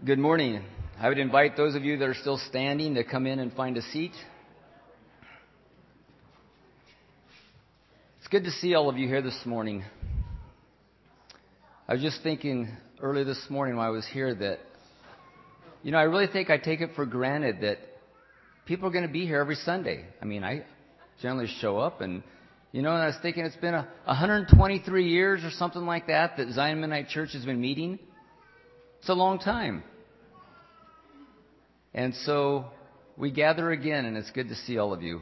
Good morning. I would invite those of you that are still standing to come in and find a seat. It's good to see all of you here this morning. I was just thinking early this morning while I was here that, I really think I take it for granted that people are going to be here every Sunday. I generally show up and I was thinking it's been 123 years or something like that Zion Mennonite Church has been meeting. It's a long time. And so we gather again, and it's good to see all of you.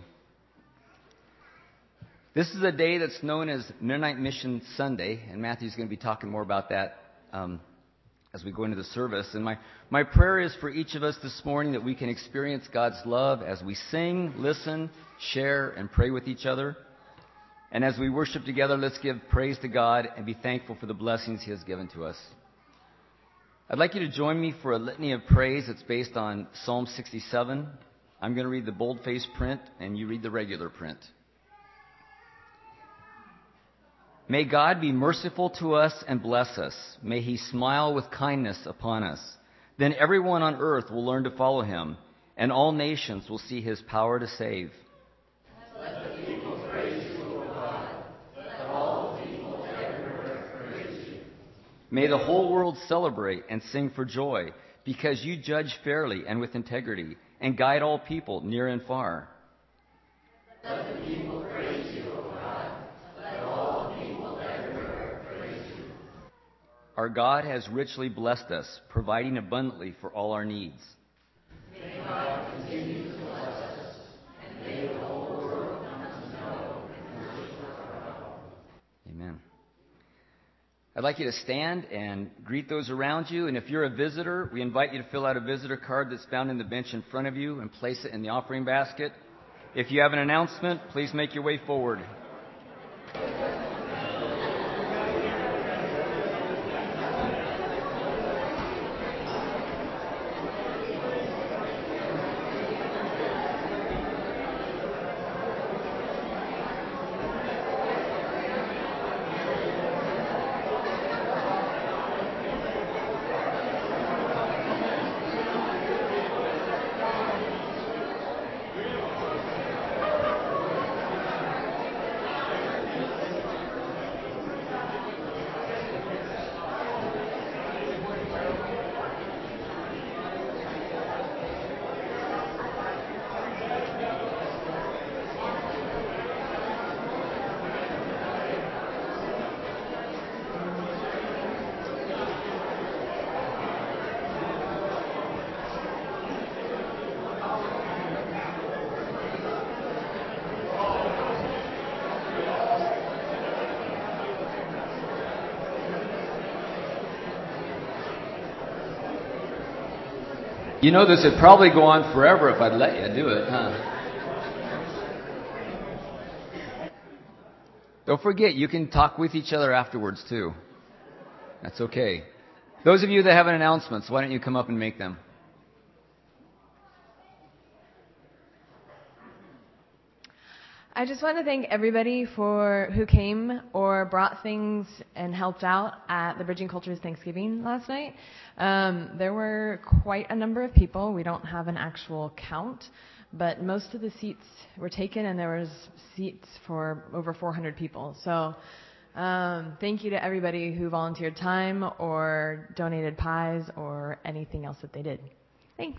This is a day that's known as Mennonite Mission Sunday, and Matthew's going to be talking more about that as we go into the service. And my prayer is for each of us this morning that we can experience God's love as we sing, listen, share, and pray with each other. And as we worship together, let's give praise to God and be thankful for the blessings He has given to us. I'd like you to join me for a litany of praise that's based on Psalm 67. I'm going to read the boldface print, and you read the regular print. May God be merciful to us and bless us. May He smile with kindness upon us. Then everyone on earth will learn to follow Him, and all nations will see His power to save. Let the people praise you, O God. Let all the people everywhere praise you. May the whole world celebrate and sing for joy, because you judge fairly and with integrity, and guide all people near and far. Let the people praise you, O God. Let all people everywhere praise you. Our God has richly blessed us, providing abundantly for all our needs. May God continue to bless us, and may the whole world come to know and worship our God. Amen. I'd like you to stand and greet those around you. And if you're a visitor, we invite you to fill out a visitor card that's found in the bench in front of you and place it in the offering basket. If you have an announcement, please make your way forward. This would probably go on forever if I'd let you do it, huh? Don't forget, you can talk with each other afterwards, too. That's okay. Those of you that have announcements, why don't you come up and make them? I just want to thank everybody who came or brought things and helped out at the Bridging Cultures Thanksgiving last night. There were quite a number of people. We don't have an actual count, but most of the seats were taken, and there was seats for over 400 people. So thank you to everybody who volunteered time or donated pies or anything else that they did. Thanks.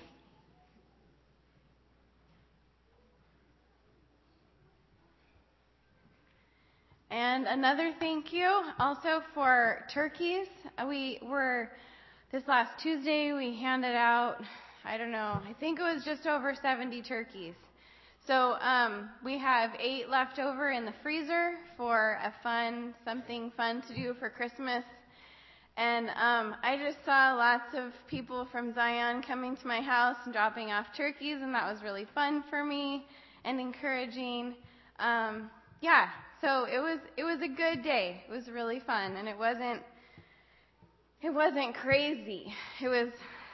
And another thank you also for turkeys. This last Tuesday, we handed out, I think it was just over 70 turkeys. So we have 8 left over in the freezer for something fun to do for Christmas. And I just saw lots of people from Zion coming to my house and dropping off turkeys, and that was really fun for me and encouraging. So it was a good day. It was really fun, and it wasn't crazy. It was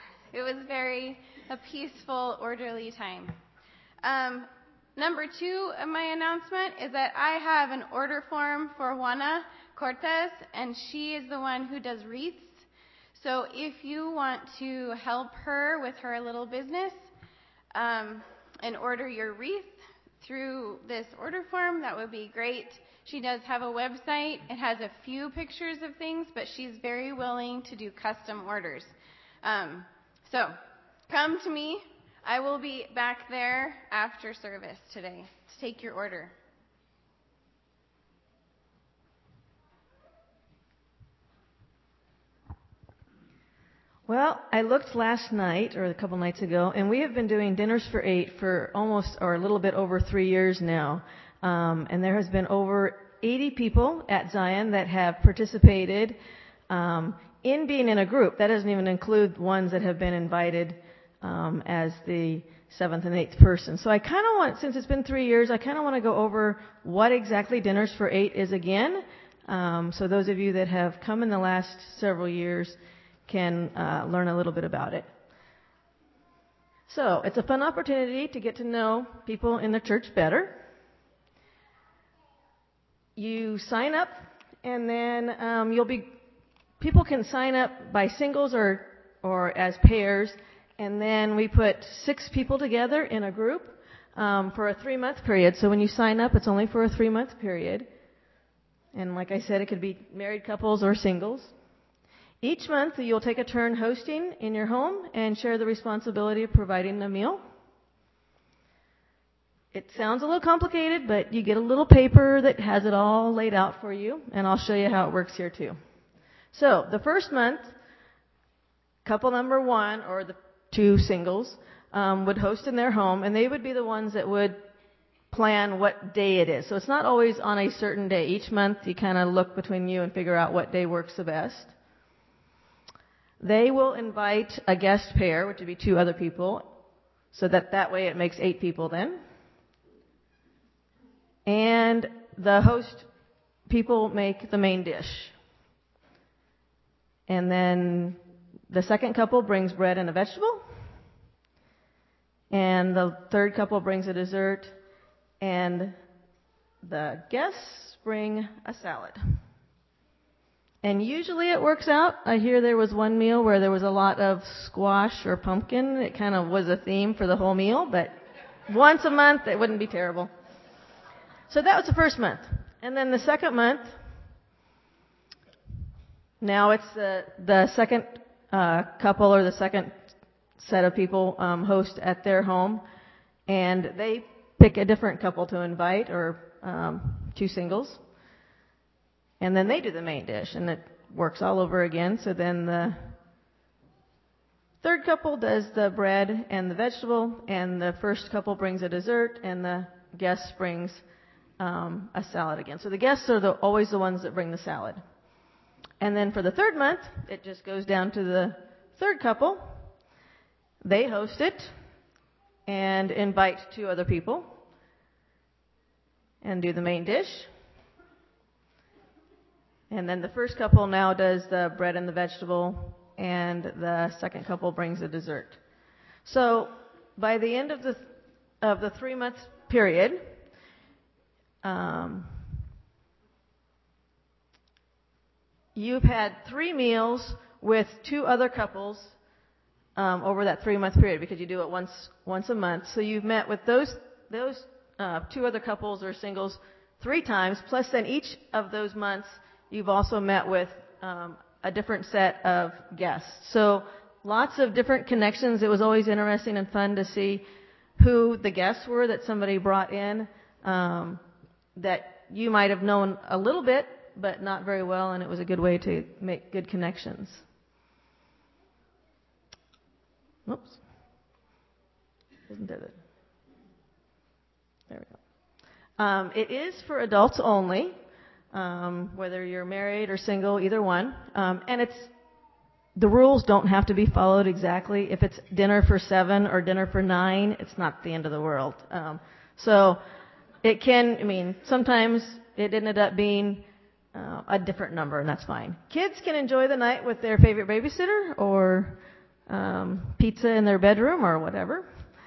a peaceful, orderly time. Number 2 of my announcement is that I have an order form for Juana Cortez, and she is the one who does wreaths. So if you want to help her with her little business and order your wreath through this order form, that would be great. She does have a website. It has a few pictures of things, but she's very willing to do custom orders. So come to me. I will be back there after service today to take your order. Well, I looked last night, or a couple nights ago, and we have been doing Dinners for 8 for almost, or a little bit over 3 years now. And there has been over 80 people at Zion that have participated in being in a group. That doesn't even include ones that have been invited as the 7th and 8th person. So I kind of want, since it's been 3 years, I kind of want to go over what exactly Dinners for 8 is again. So those of you that have come in the last several years can learn a little bit about it. So it's a fun opportunity to get to know people in the church better. You sign up, and then people can sign up by singles or as pairs, and then we put 6 people together in a group for a 3-month period. So when you sign up, it's only for a 3-month period. And like I said, it could be married couples or singles. Each month, you'll take a turn hosting in your home and share the responsibility of providing a meal. It sounds a little complicated, but you get a little paper that has it all laid out for you, and I'll show you how it works here too. So the first month, couple number 1 or the 2 singles would host in their home, and they would be the ones that would plan what day it is. So it's not always on a certain day. Each month, you kind of look between you and figure out what day works the best. They will invite a guest pair, which would be 2 other people, so that way it makes 8 people then. And the host people make the main dish. And then the second couple brings bread and a vegetable. And the third couple brings a dessert. And the guests bring a salad. And usually it works out. I hear there was one meal where there was a lot of squash or pumpkin. It kind of was a theme for the whole meal, but once a month it wouldn't be terrible. So that was the first month. And then the second month, now it's the second couple or the second set of people host at their home, and they pick a different couple to invite, or 2 singles. And then they do the main dish, and it works all over again. So then the third couple does the bread and the vegetable, and the first couple brings a dessert, and the guest brings a salad again. So the guests are always the ones that bring the salad. And then for the third month, it just goes down to the third couple. They host it and invite 2 other people and do the main dish. And then the first couple now does the bread and the vegetable, and the second couple brings a dessert. So by the end of the 3-month period, you've had 3 meals with 2 other couples over that 3-month period, because you do it once a month. So you've met with those 2 other couples or singles 3 times, plus then each of those months you've also met with a different set of guests. So lots of different connections. It was always interesting and fun to see who the guests were that somebody brought in that you might have known a little bit, but not very well, and it was a good way to make good connections. Oops. Isn't there that? There we go. It is for adults only, whether you're married or single, either one. And the rules don't have to be followed exactly. If it's dinner for 7 or dinner for 9, it's not the end of the world. So it can, sometimes it ended up being a different number, and that's fine. Kids can enjoy the night with their favorite babysitter or pizza in their bedroom or whatever.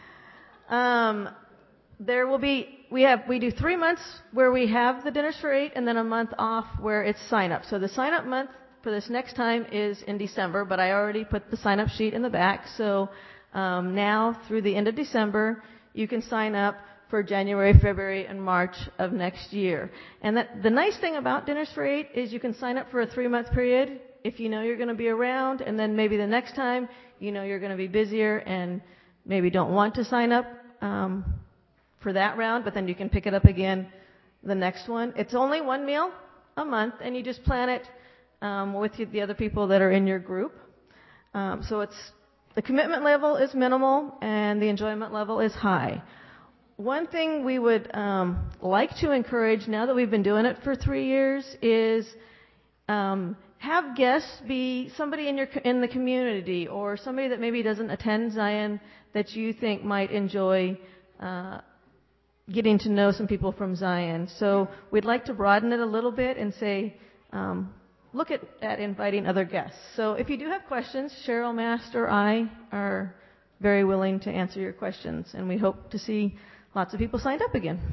We do 3 months where we have the Dinners for 8, and then a month off where it's sign up. So the sign up month for this next time is in December, but I already put the sign-up sheet in the back. So now through the end of December, you can sign up for January, February, and March of next year. And the nice thing about Dinners for Eight is you can sign up for a 3-month period if you know you're going to be around, and then maybe the next time you know you're going to be busier and maybe don't want to sign up for that round, but then you can pick it up again the next one. It's only 1 meal a month, and you just plan it with the other people that are in your group. So the commitment level is minimal and the enjoyment level is high. One thing we would like to encourage now that we've been doing it for 3 years is have guests be somebody in the community or somebody that maybe doesn't attend Zion that you think might enjoy getting to know some people from Zion. So we'd like to broaden it a little bit and say, look at inviting other guests. So if you do have questions, Cheryl Mast or I are very willing to answer your questions, and we hope to see lots of people signed up again.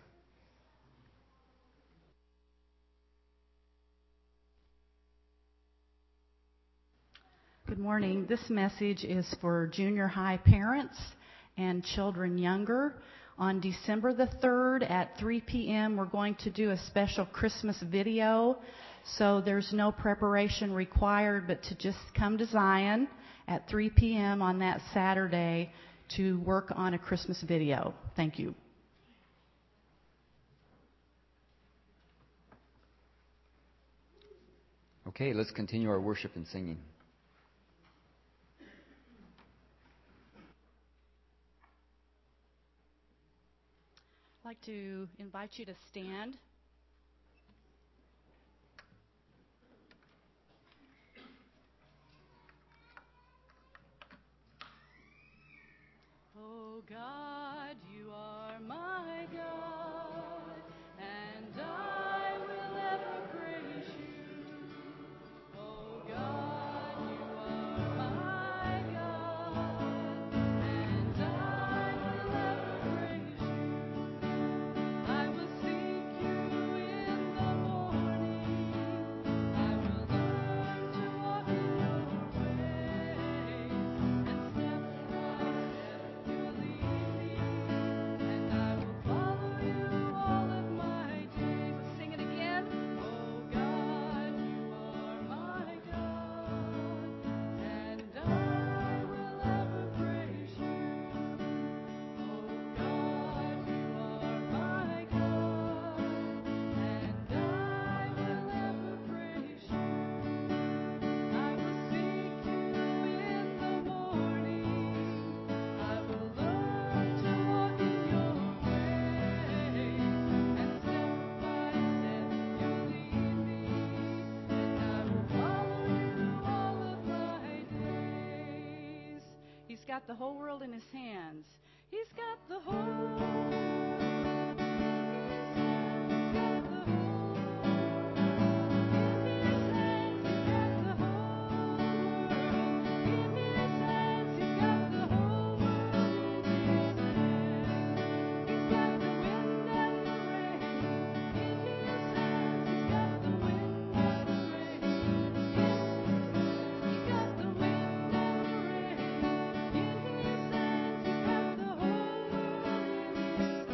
Good morning. This message is for junior high parents and children younger. On December the 3rd at 3 p.m., we're going to do a special Christmas video. So there's no preparation required, but to just come to Zion at 3 p.m. on that Saturday to work on a Christmas video. Thank you. Okay, let's continue our worship and singing. I'd like to invite you to stand. Oh God, you are my God, and I will ever praise you. Oh God, you are my God, and I will ever praise you. I will seek you in the morning. I will learn to walk in your ways, and step by step you lead me, and I will follow you all of my days. Let's sing it again. Oh God, you are my God, and I will ever praise you. Oh God, you are my God, and I will ever praise you. I will seek you in the morning. I will learn to walk in your ways, and step by step you lead me, and I will follow you all of my days. He's got the whole world in his hands. He's got the whole world in his hands. He's got the whole world in his hands. He's got the whole world in his hands. He's got the whole world in his hands. He's got the wind and the rain in his hands. He's got the wind and the rain in his hands. He's got the wind and the rain in his hands. He's got the whole world in his hands.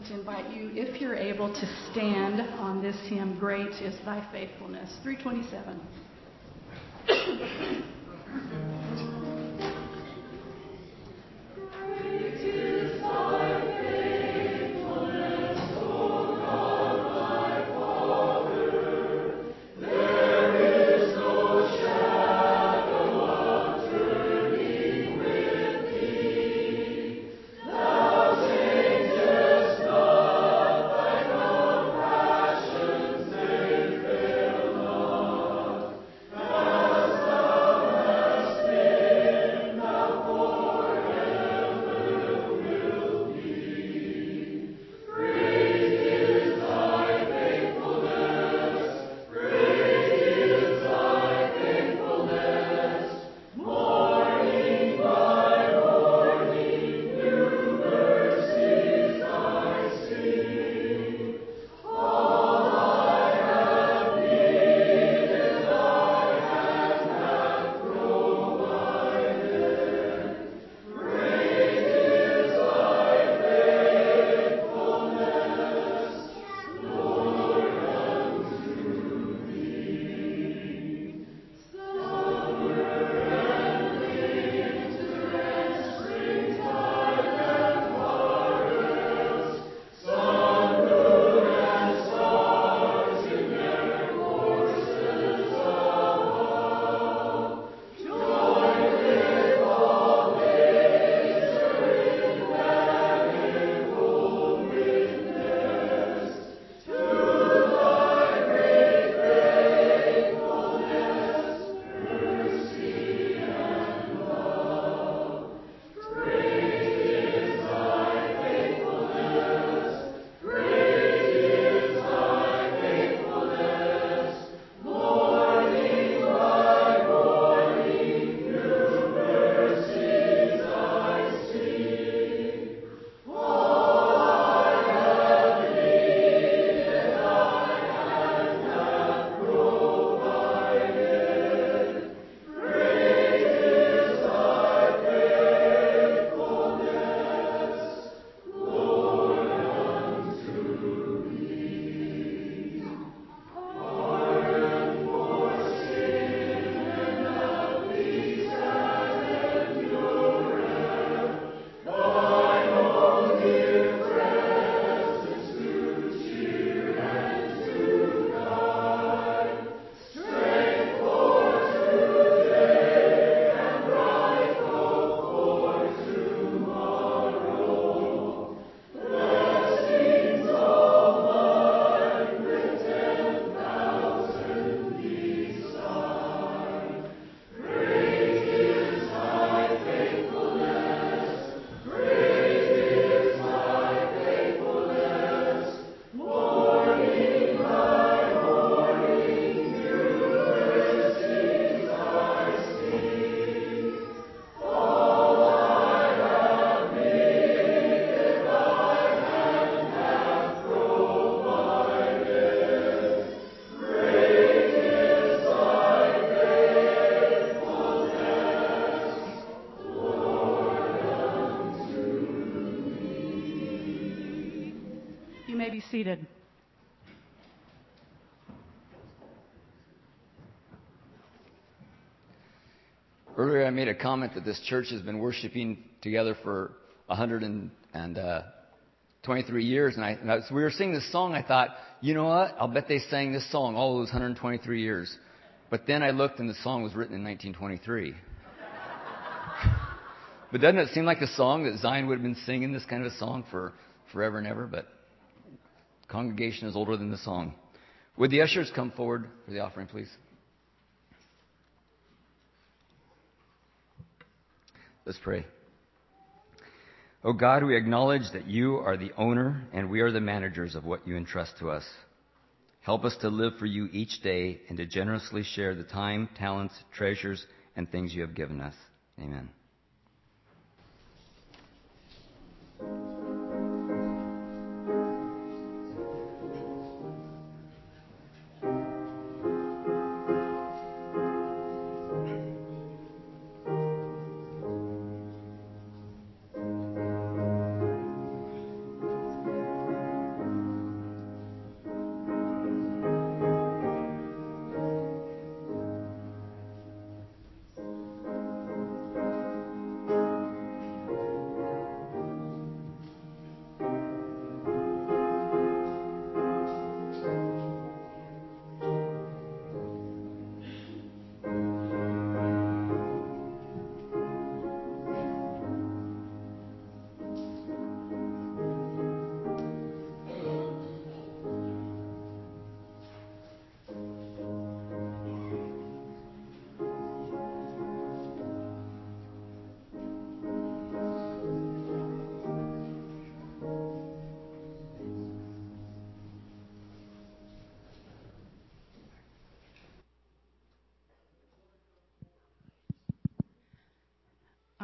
to invite you, if you're able, to stand on this hymn, Great is Thy Faithfulness, 327. Be seated. Earlier, I made a comment that this church has been worshiping together for 123 years, and as we were singing this song, I thought, you know what? I'll bet they sang this song all those 123 years. But then I looked, and the song was written in 1923. But doesn't it seem like a song that Zion would have been singing this kind of a song for forever and ever? But congregation is older than the song. Would the ushers come forward for the offering, please? Let's pray. Oh God, we acknowledge that you are the owner and we are the managers of what you entrust to us. Help us to live for you each day and to generously share the time, talents, treasures, and things you have given us. Amen.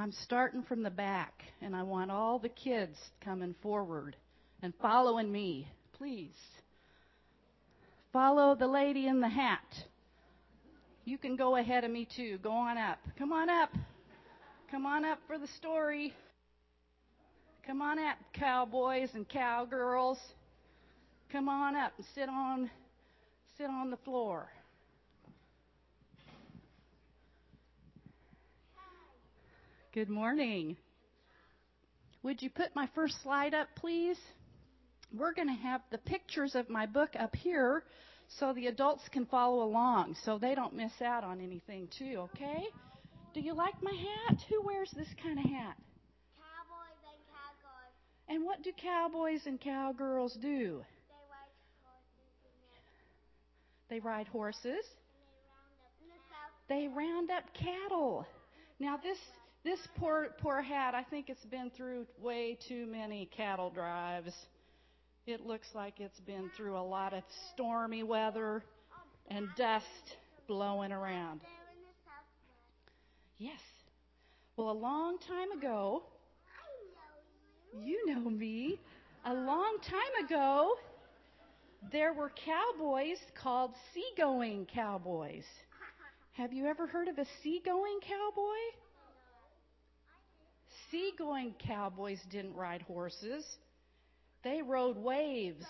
I'm starting from the back, and I want all the kids coming forward and following me. Please. Follow the lady in the hat. You can go ahead of me too. Go on up. Come on up. Come on up for the story. Come on up, cowboys and cowgirls. Come on up and sit on the floor. Good morning. Would you put my first slide up, please? We're going to have the pictures of my book up here so the adults can follow along so they don't miss out on anything too, okay? Do you like my hat? Who wears this kind of hat? Cowboys and cowgirls. And what do cowboys and cowgirls do? They ride horses. They ride horses. And they round up in the south. They round up cattle. Now this poor hat, I think it's been through way too many cattle drives. It looks like it's been through a lot of stormy weather and dust blowing around. They're in the southwest. Yes. Well, a long time ago, I know you. you know me, a long time ago, there were cowboys called seagoing cowboys. Have you ever heard of a seagoing cowboy? Seagoing cowboys didn't ride horses. They rode waves.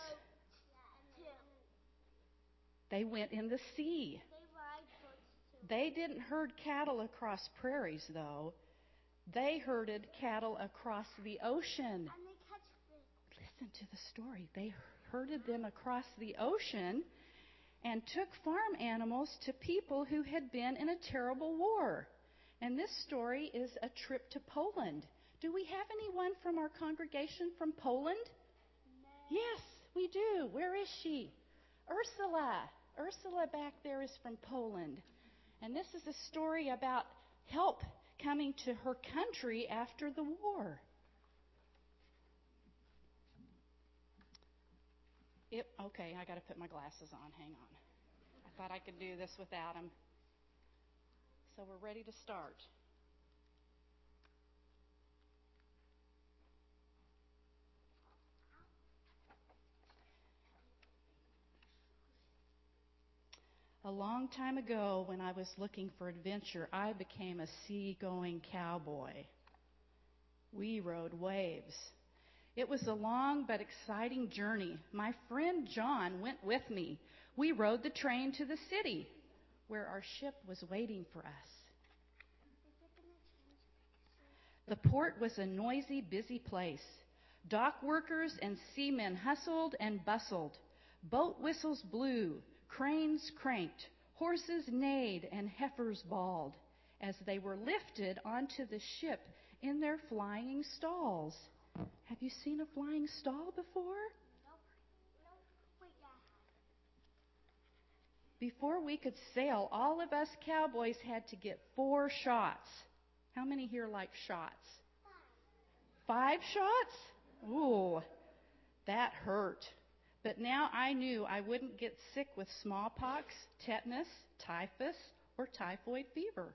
They went in the sea. They ride boats too. They didn't herd cattle across prairies, though. They herded cattle across the ocean. And they catch fish. Listen to the story. They herded them across the ocean and took farm animals to people who had been in a terrible war. And this story is a trip to Poland. Do we have anyone from our congregation from Poland? Yes, we do. Where is she? Ursula. Ursula back there is from Poland. And this is a story about help coming to her country after the war. Okay, I got to put my glasses on. Hang on. I thought I could do this without them. So we're ready to start. A long time ago, when I was looking for adventure, I became a sea-going cowboy. We rode waves. It was a long but exciting journey. My friend John went with me. We rode the train to the city, where our ship was waiting for us. The port was a noisy, busy place. Dock workers and seamen hustled and bustled. Boat whistles blew. Cranes cranked, horses neighed, and heifers bawled as they were lifted onto the ship in their flying stalls. Have you seen a flying stall before? Nope. Wait, yeah. Before we could sail, all of us cowboys had to get 4 shots. How many here like shots? 5 shots? Ooh, that hurt. But now I knew I wouldn't get sick with smallpox, tetanus, typhus, or typhoid fever.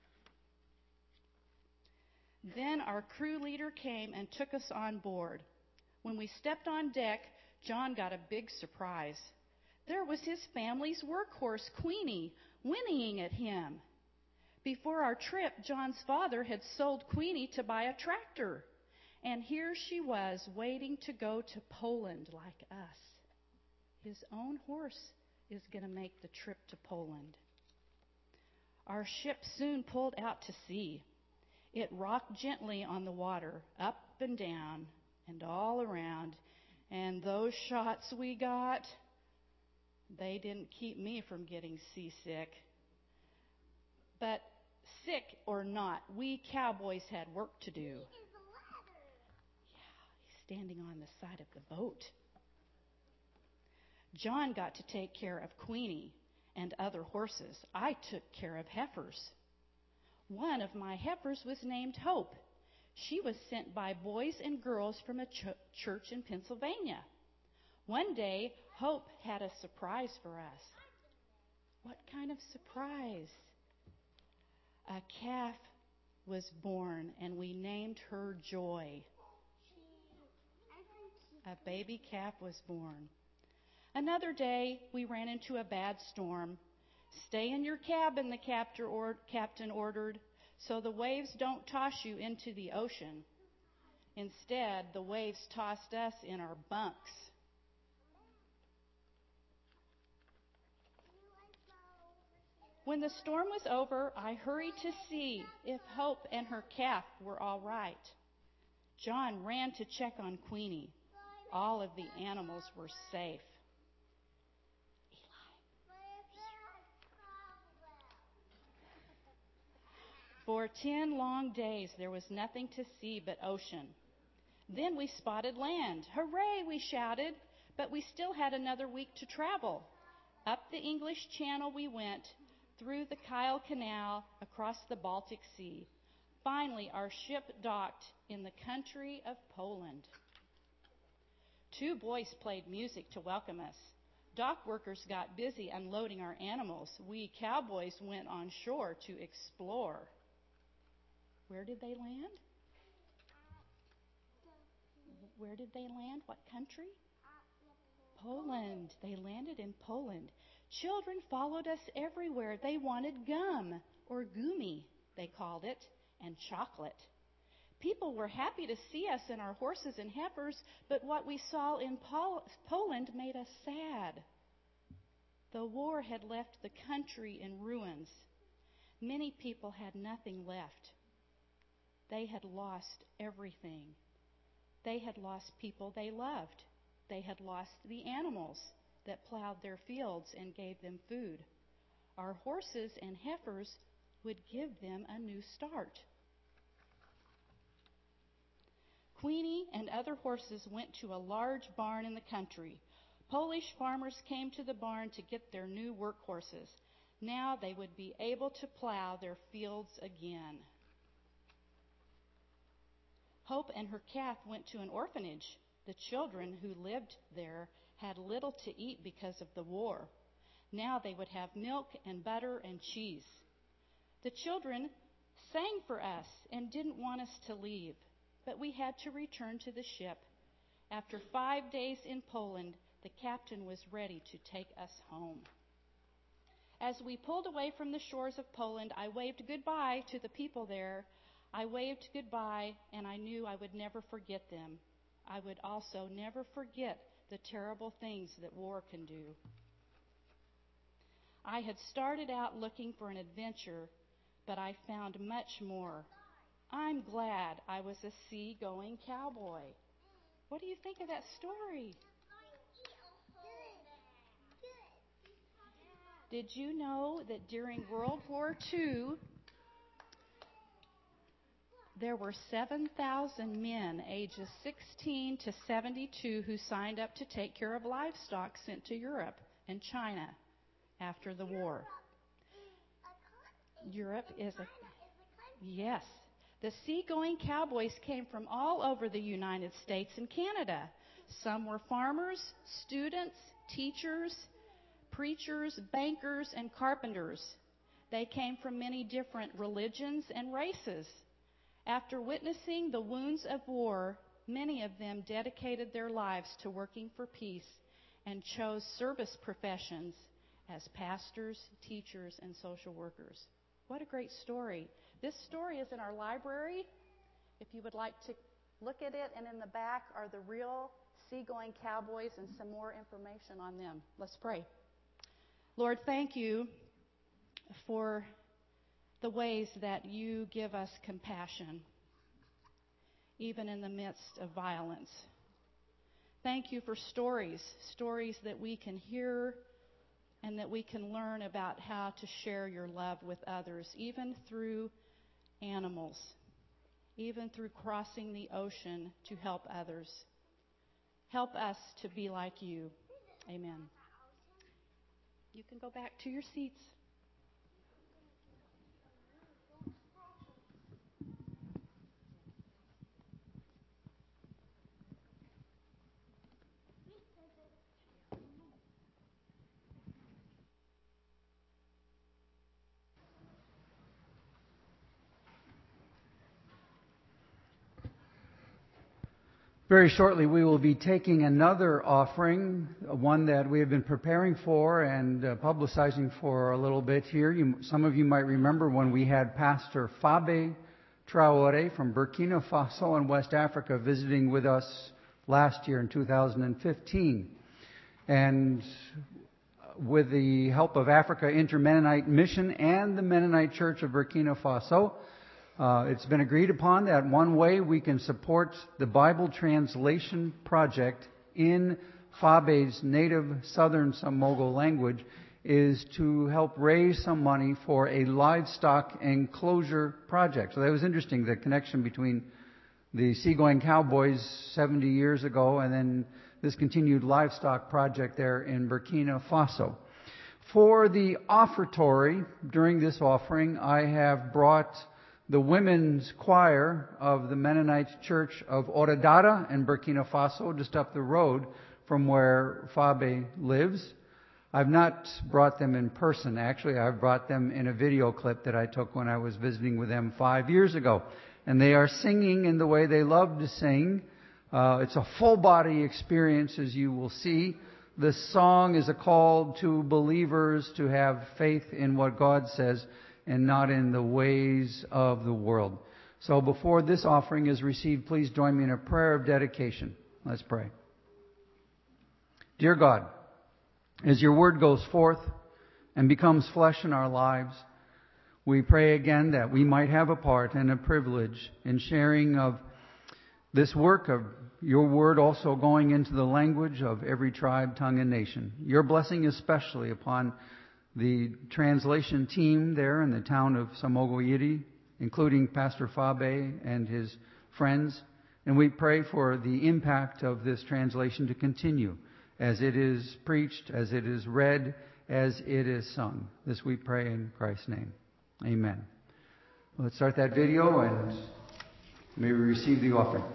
Then our crew leader came and took us on board. When we stepped on deck, John got a big surprise. There was his family's workhorse, Queenie, whinnying at him. Before our trip, John's father had sold Queenie to buy a tractor. And here she was, waiting to go to Poland like us. His own horse is going to make the trip to Poland. Our ship soon pulled out to sea. It rocked gently on the water, up and down and all around. And those shots we got, they didn't keep me from getting seasick. But sick or not, we cowboys had work to do. Here's the ladder. Yeah, he's standing on the side of the boat. John got to take care of Queenie and other horses. I took care of heifers. One of my heifers was named Hope. She was sent by boys and girls from a church in Pennsylvania. One day, Hope had a surprise for us. What kind of surprise? A calf was born, and we named her Joy. A baby calf was born. Another day, we ran into a bad storm. Stay in your cabin, the captain ordered, so the waves don't toss you into the ocean. Instead, the waves tossed us in our bunks. When the storm was over, I hurried to see if Hope and her calf were all right. John ran to check on Queenie. All of the animals were safe. For 10 long days, there was nothing to see but ocean. Then we spotted land. Hooray, we shouted, but we still had another week to travel. Up the English Channel we went, through the Kiel Canal, across the Baltic Sea. Finally, our ship docked in the country of Poland. 2 boys played music to welcome us. Dock workers got busy unloading our animals. We cowboys went on shore to explore. Where did they land? Where did they land? What country? Poland. They landed in Poland. Children followed us everywhere. They wanted gum, or gumi, they called it, and chocolate. People were happy to see us and our horses and heifers, but what we saw in Poland made us sad. The war had left the country in ruins. Many people had nothing left. They had lost everything. They had lost people they loved. They had lost the animals that plowed their fields and gave them food. Our horses and heifers would give them a new start. Queenie and other horses went to a large barn in the country. Polish farmers came to the barn to get their new workhorses. Now they would be able to plow their fields again. Hope and her calf went to an orphanage. The children who lived there had little to eat because of the war. Now they would have milk and butter and cheese. The children sang for us and didn't want us to leave, but we had to return to the ship. After 5 days in Poland, the captain was ready to take us home. As we pulled away from the shores of Poland, I waved goodbye to the people there. I waved goodbye, and I knew I would never forget them. I would also never forget the terrible things that war can do. I had started out looking for an adventure, but I found much more. I'm glad I was a sea-going cowboy. What do you think of that story? Did you know that during World War II, there were 7,000 men ages 16 to 72 who signed up to take care of livestock sent to Europe and China after the war? Europe is a... Yes. The seagoing cowboys came from all over the United States and Canada. Some were farmers, students, teachers, preachers, bankers, and carpenters. They came from many different religions and races. After witnessing the wounds of war, many of them dedicated their lives to working for peace and chose service professions as pastors, teachers, and social workers. What a great story. This story is in our library. If you would like to look at it, and in the back are the real seagoing cowboys and some more information on them. Let's pray. Lord, thank you for the ways that you give us compassion, even in the midst of violence. Thank you for stories that we can hear and that we can learn about how to share your love with others, even through animals, even through crossing the ocean to help others. Help us to be like you. Amen. You can go back to your seats. Very shortly, we will be taking another offering, one that we have been preparing for and publicizing for a little bit here. Some of you might remember when we had Pastor Fabe Traore from Burkina Faso in West Africa visiting with us last year in 2015. And with the help of Africa Inter-Mennonite Mission and the Mennonite Church of Burkina Faso, it's been agreed upon that one way we can support the Bible translation project in Fabe's native southern Samogo language is to help raise some money for a livestock enclosure project. So that was interesting, the connection between the Seagoing Cowboys 70 years ago and then this continued livestock project there in Burkina Faso. For the offertory during this offering, I have brought the women's choir of the Mennonite Church of Oradada in Burkina Faso, just up the road from where Fabe lives. I've not brought them in person. Actually, I've brought them in a video clip that I took when I was visiting with them 5 years ago. And they are singing in the way they love to sing. It's a full body experience, as you will see. This song is a call to believers to have faith in what God says and not in the ways of the world. So before this offering is received, please join me in a prayer of dedication. Let's pray. Dear God, as your word goes forth and becomes flesh in our lives, we pray again that we might have a part and a privilege in sharing of this work of your word also going into the language of every tribe, tongue, and nation. Your blessing especially upon the translation team there in the town of Samogo-Yiri, including Pastor Fabe and his friends. And we pray for the impact of this translation to continue as it is preached, as it is read, as it is sung. This we pray in Christ's name. Amen. Let's start that video and may we receive the offering.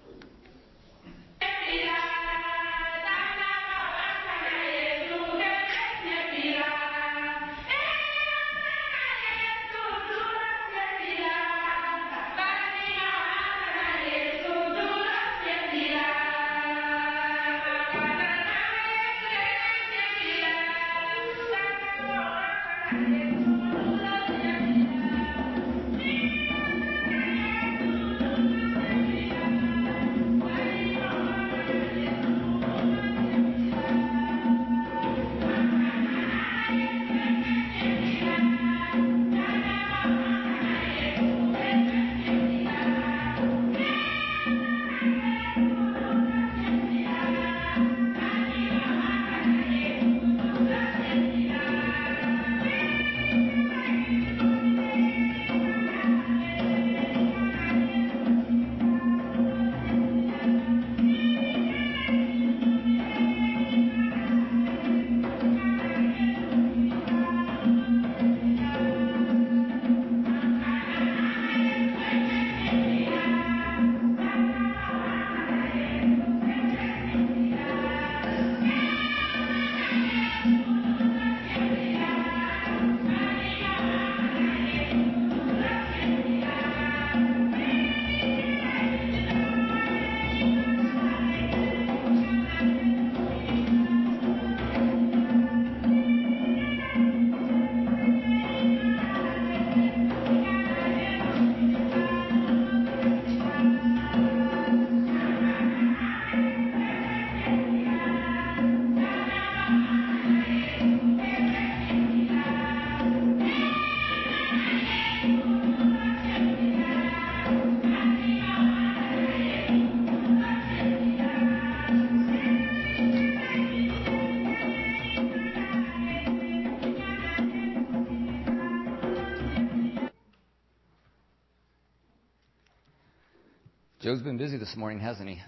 Joe's been busy this morning, hasn't he?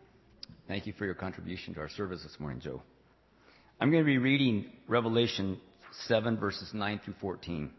Thank you for your contribution to our service this morning, Joe. I'm going to be reading Revelation 7, verses 9 through 14.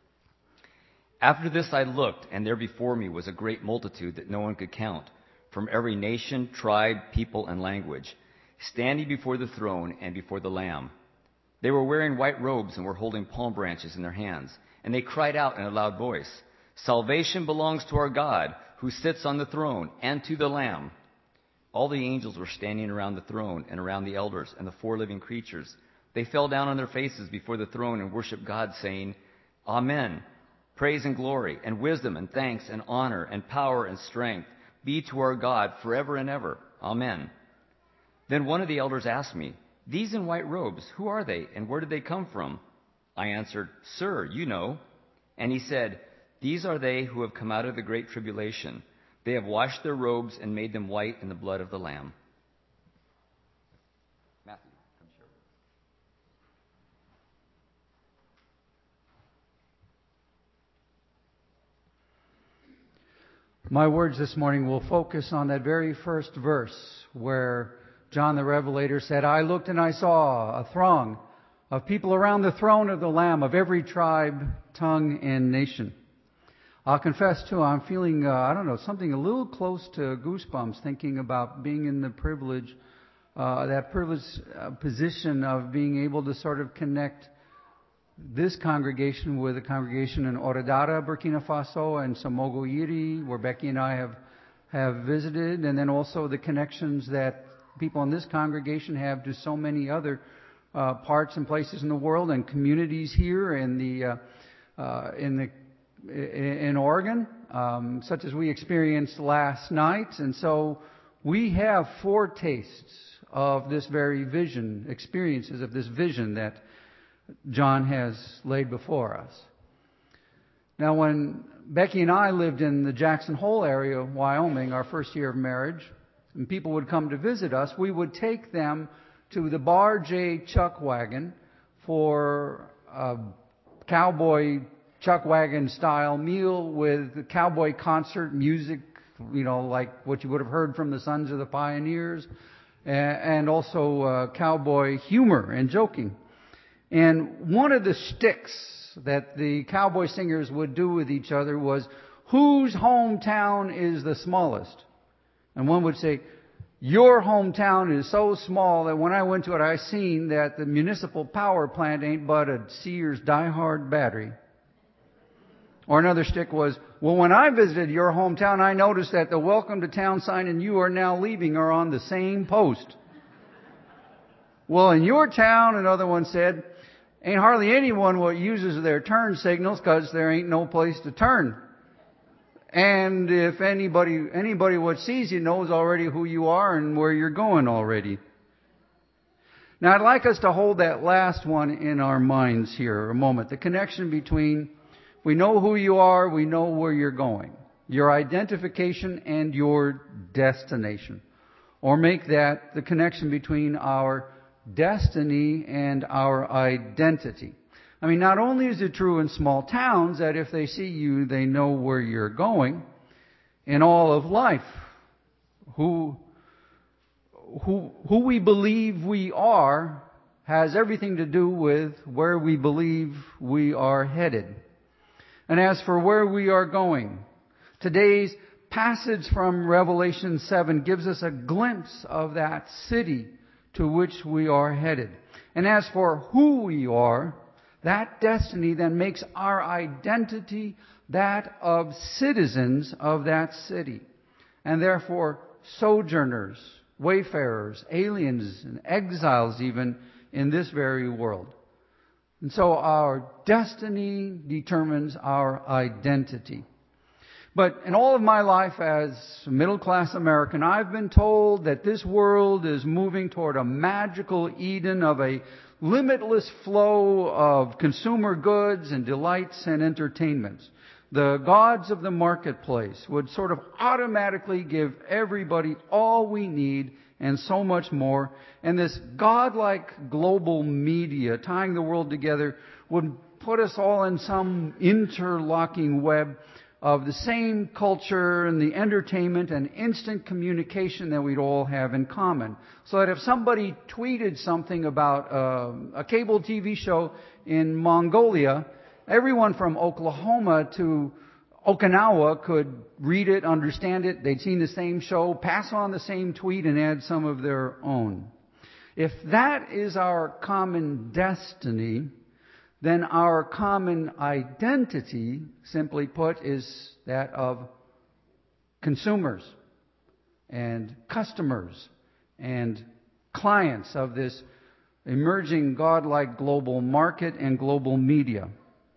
After this I looked, and there before me was a great multitude that no one could count, from every nation, tribe, people, and language, standing before the throne and before the Lamb. They were wearing white robes and were holding palm branches in their hands, and they cried out in a loud voice, "Salvation belongs to our God, who sits on the throne, and to the Lamb." All the angels were standing around the throne and around the elders and the 4 living creatures. They fell down on their faces before the throne and worshiped God, saying, Amen. Praise and glory and wisdom and thanks and honor and power and strength be to our God forever and ever. Amen. Then one of the elders asked me, These in white robes, who are they and where did they come from? I answered, Sir, you know. And he said, These are they who have come out of the great tribulation. They have washed their robes and made them white in the blood of the Lamb. Matthew, come share. My words this morning will focus on that very first verse where John the Revelator said, I looked and I saw a throng of people around the throne of the Lamb of every tribe, tongue, and nation. I'll confess too, I'm feeling, something a little close to goosebumps thinking about being in the privileged position of being able to sort of connect this congregation with a congregation in Oradada, Burkina Faso, and Samogo-Yiri, where Becky and I have visited, and then also the connections that people in this congregation have to so many other parts and places in the world and communities here in Oregon, such as we experienced last night. And so we have foretastes of this very vision, experiences of this vision that John has laid before us. Now, when Becky and I lived in the Jackson Hole area of Wyoming, our first year of marriage, and people would come to visit us, we would take them to the Bar J Chuck Wagon for a cowboy chuck wagon style meal with cowboy concert music, like what you would have heard from the Sons of the Pioneers, and also cowboy humor and joking. And one of the shticks that the cowboy singers would do with each other was, whose hometown is the smallest? And one would say, your hometown is so small that when I went to it, I seen that the municipal power plant ain't but a Sears diehard battery. Or another shtick was, well, when I visited your hometown, I noticed that the welcome to town sign and you are now leaving are on the same post. Well, in your town, another one said, ain't hardly anyone what uses their turn signals because there ain't no place to turn. And if anybody what sees you knows already who you are and where you're going already. Now, I'd like us to hold that last one in our minds here a moment. The connection between we know who you are, we know where you're going. Your identification and your destination. Or make that the connection between our destiny and our identity. I mean, not only is it true in small towns that if they see you, they know where you're going. In all of life, who we believe we are has everything to do with where we believe we are headed. And as for where we are going, today's passage from Revelation 7 gives us a glimpse of that city to which we are headed. And as for who we are, that destiny then makes our identity that of citizens of that city. And therefore, sojourners, wayfarers, aliens, and exiles even in this very world. And so our destiny determines our identity. But in all of my life as a middle-class American, I've been told that this world is moving toward a magical Eden of a limitless flow of consumer goods and delights and entertainments. The gods of the marketplace would sort of automatically give everybody all we need and so much more. And this godlike global media tying the world together would put us all in some interlocking web of the same culture and the entertainment and instant communication that we'd all have in common. So that if somebody tweeted something about a cable TV show in Mongolia, everyone from Oklahoma to Okinawa could read it, understand it. They'd seen the same show, pass on the same tweet, and add some of their own. If that is our common destiny, then our common identity, simply put, is that of consumers. and customers and clients of this emerging godlike global market and global media.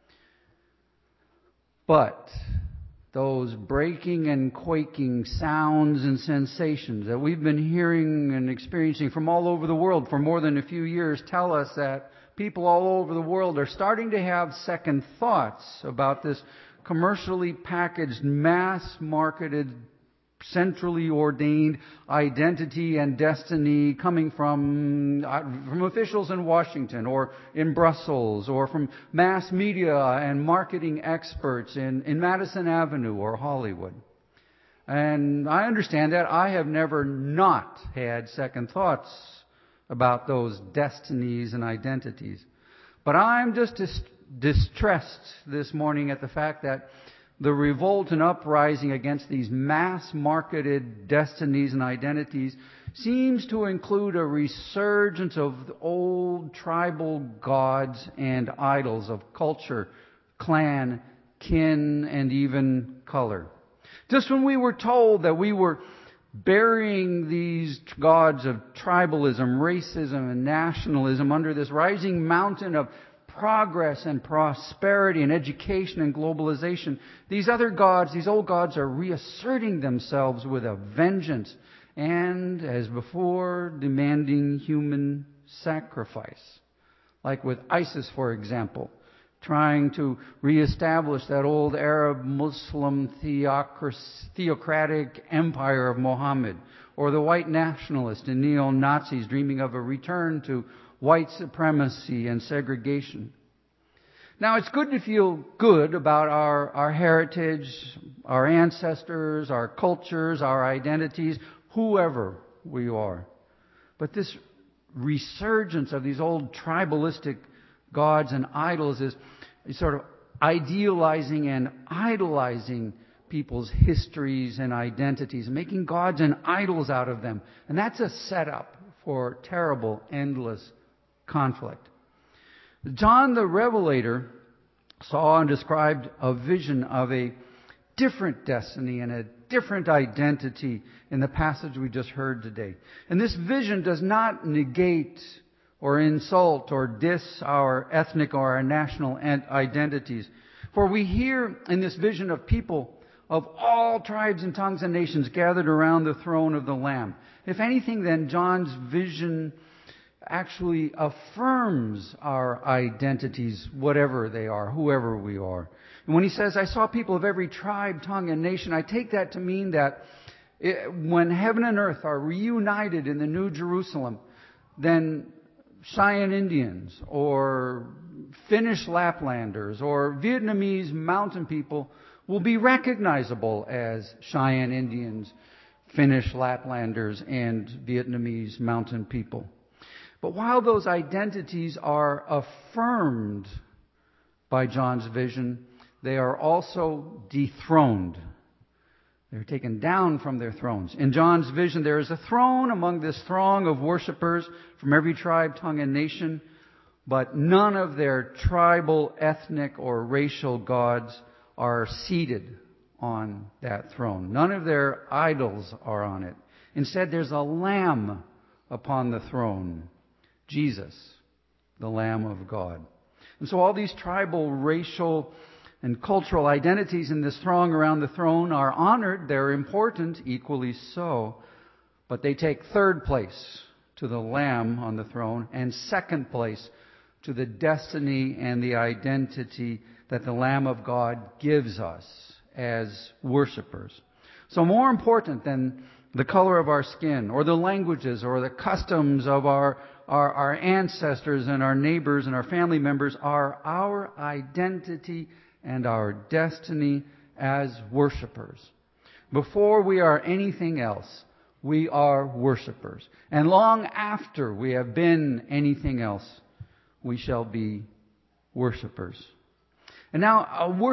But those breaking and quaking sounds and sensations that we've been hearing and experiencing from all over the world for more than a few years tell us that people all over the world are starting to have second thoughts about this commercially packaged, mass-marketed, centrally ordained identity and destiny coming from officials in Washington or in Brussels or from mass media and marketing experts in Madison Avenue or Hollywood. And I understand that. I have never not had second thoughts about those destinies and identities. But I'm just distressed this morning at the fact that the revolt and uprising against these mass-marketed destinies and identities seems to include a resurgence of the old tribal gods and idols of culture, clan, kin, and even color. Just when we were told that we were burying these gods of tribalism, racism, and nationalism under this rising mountain of progress and prosperity and education and globalization, these other gods, these old gods, are reasserting themselves with a vengeance and, as before, demanding human sacrifice. Like with ISIS, for example, trying to reestablish that old Arab Muslim theocratic empire of Muhammad, or the white nationalists and neo-Nazis dreaming of a return to white supremacy and segregation. Now, it's good to feel good about our heritage, our ancestors, our cultures, our identities, whoever we are. But this resurgence of these old tribalistic gods and idols is sort of idealizing and idolizing people's histories and identities, making gods and idols out of them. And that's a setup for terrible, endless conflict. John the Revelator saw and described a vision of a different destiny and a different identity in the passage we just heard today. And this vision does not negate or insult or diss our ethnic or our national identities. For we hear in this vision of people of all tribes and tongues and nations gathered around the throne of the Lamb. If anything, then, John's vision actually affirms our identities, whatever they are, whoever we are. And when he says, I saw people of every tribe, tongue, and nation, I take that to mean that when heaven and earth are reunited in the New Jerusalem, then Cheyenne Indians or Finnish Laplanders or Vietnamese mountain people will be recognizable as Cheyenne Indians, Finnish Laplanders, and Vietnamese mountain people. But while those identities are affirmed by John's vision, they are also dethroned. They're taken down from their thrones. In John's vision, there is a throne among this throng of worshipers from every tribe, tongue, and nation, but none of their tribal, ethnic, or racial gods are seated on that throne. None of their idols are on it. Instead, there's a lamb upon the throne. Jesus, the Lamb of God. And so all these tribal, racial, and cultural identities in this throng around the throne are honored. They're important, equally so. But they take third place to the Lamb on the throne and second place to the destiny and the identity that the Lamb of God gives us as worshipers. So more important than the color of our skin or the languages or the customs of our ancestors and our neighbors and our family members are our identity and our destiny as worshipers. Before we are anything else, we are worshipers. And long after we have been anything else, we shall be worshipers. And now,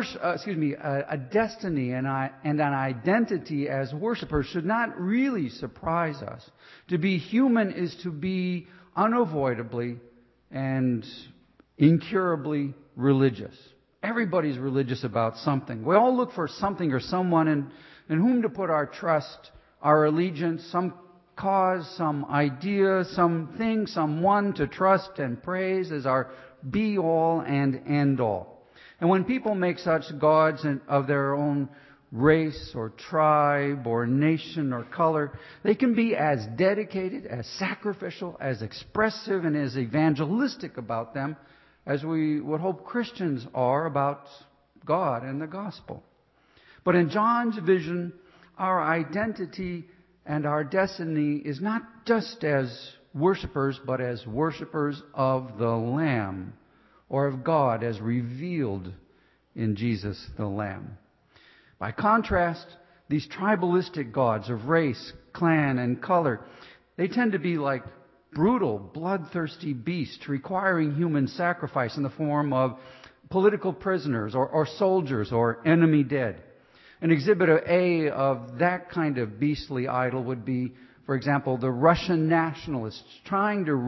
a destiny and an identity as worshipers should not really surprise us. To be human is to be unavoidably and incurably religious. Everybody's religious about something. We all look for something or someone in whom to put our trust, our allegiance, some cause, some idea, something, someone to trust and praise as our be-all and end-all. And when people make such gods of their own race or tribe or nation or color, they can be as dedicated, as sacrificial, as expressive, and as evangelistic about them as we would hope Christians are about God and the gospel. But in John's vision, our identity and our destiny is not just as worshipers, but as worshipers of the Lamb, or of God as revealed in Jesus the Lamb. By contrast, these tribalistic gods of race, clan, and color, they tend to be like brutal, bloodthirsty beasts requiring human sacrifice in the form of political prisoners or soldiers or enemy dead. An exhibit A of that kind of beastly idol would be, for example, the Russian nationalists trying to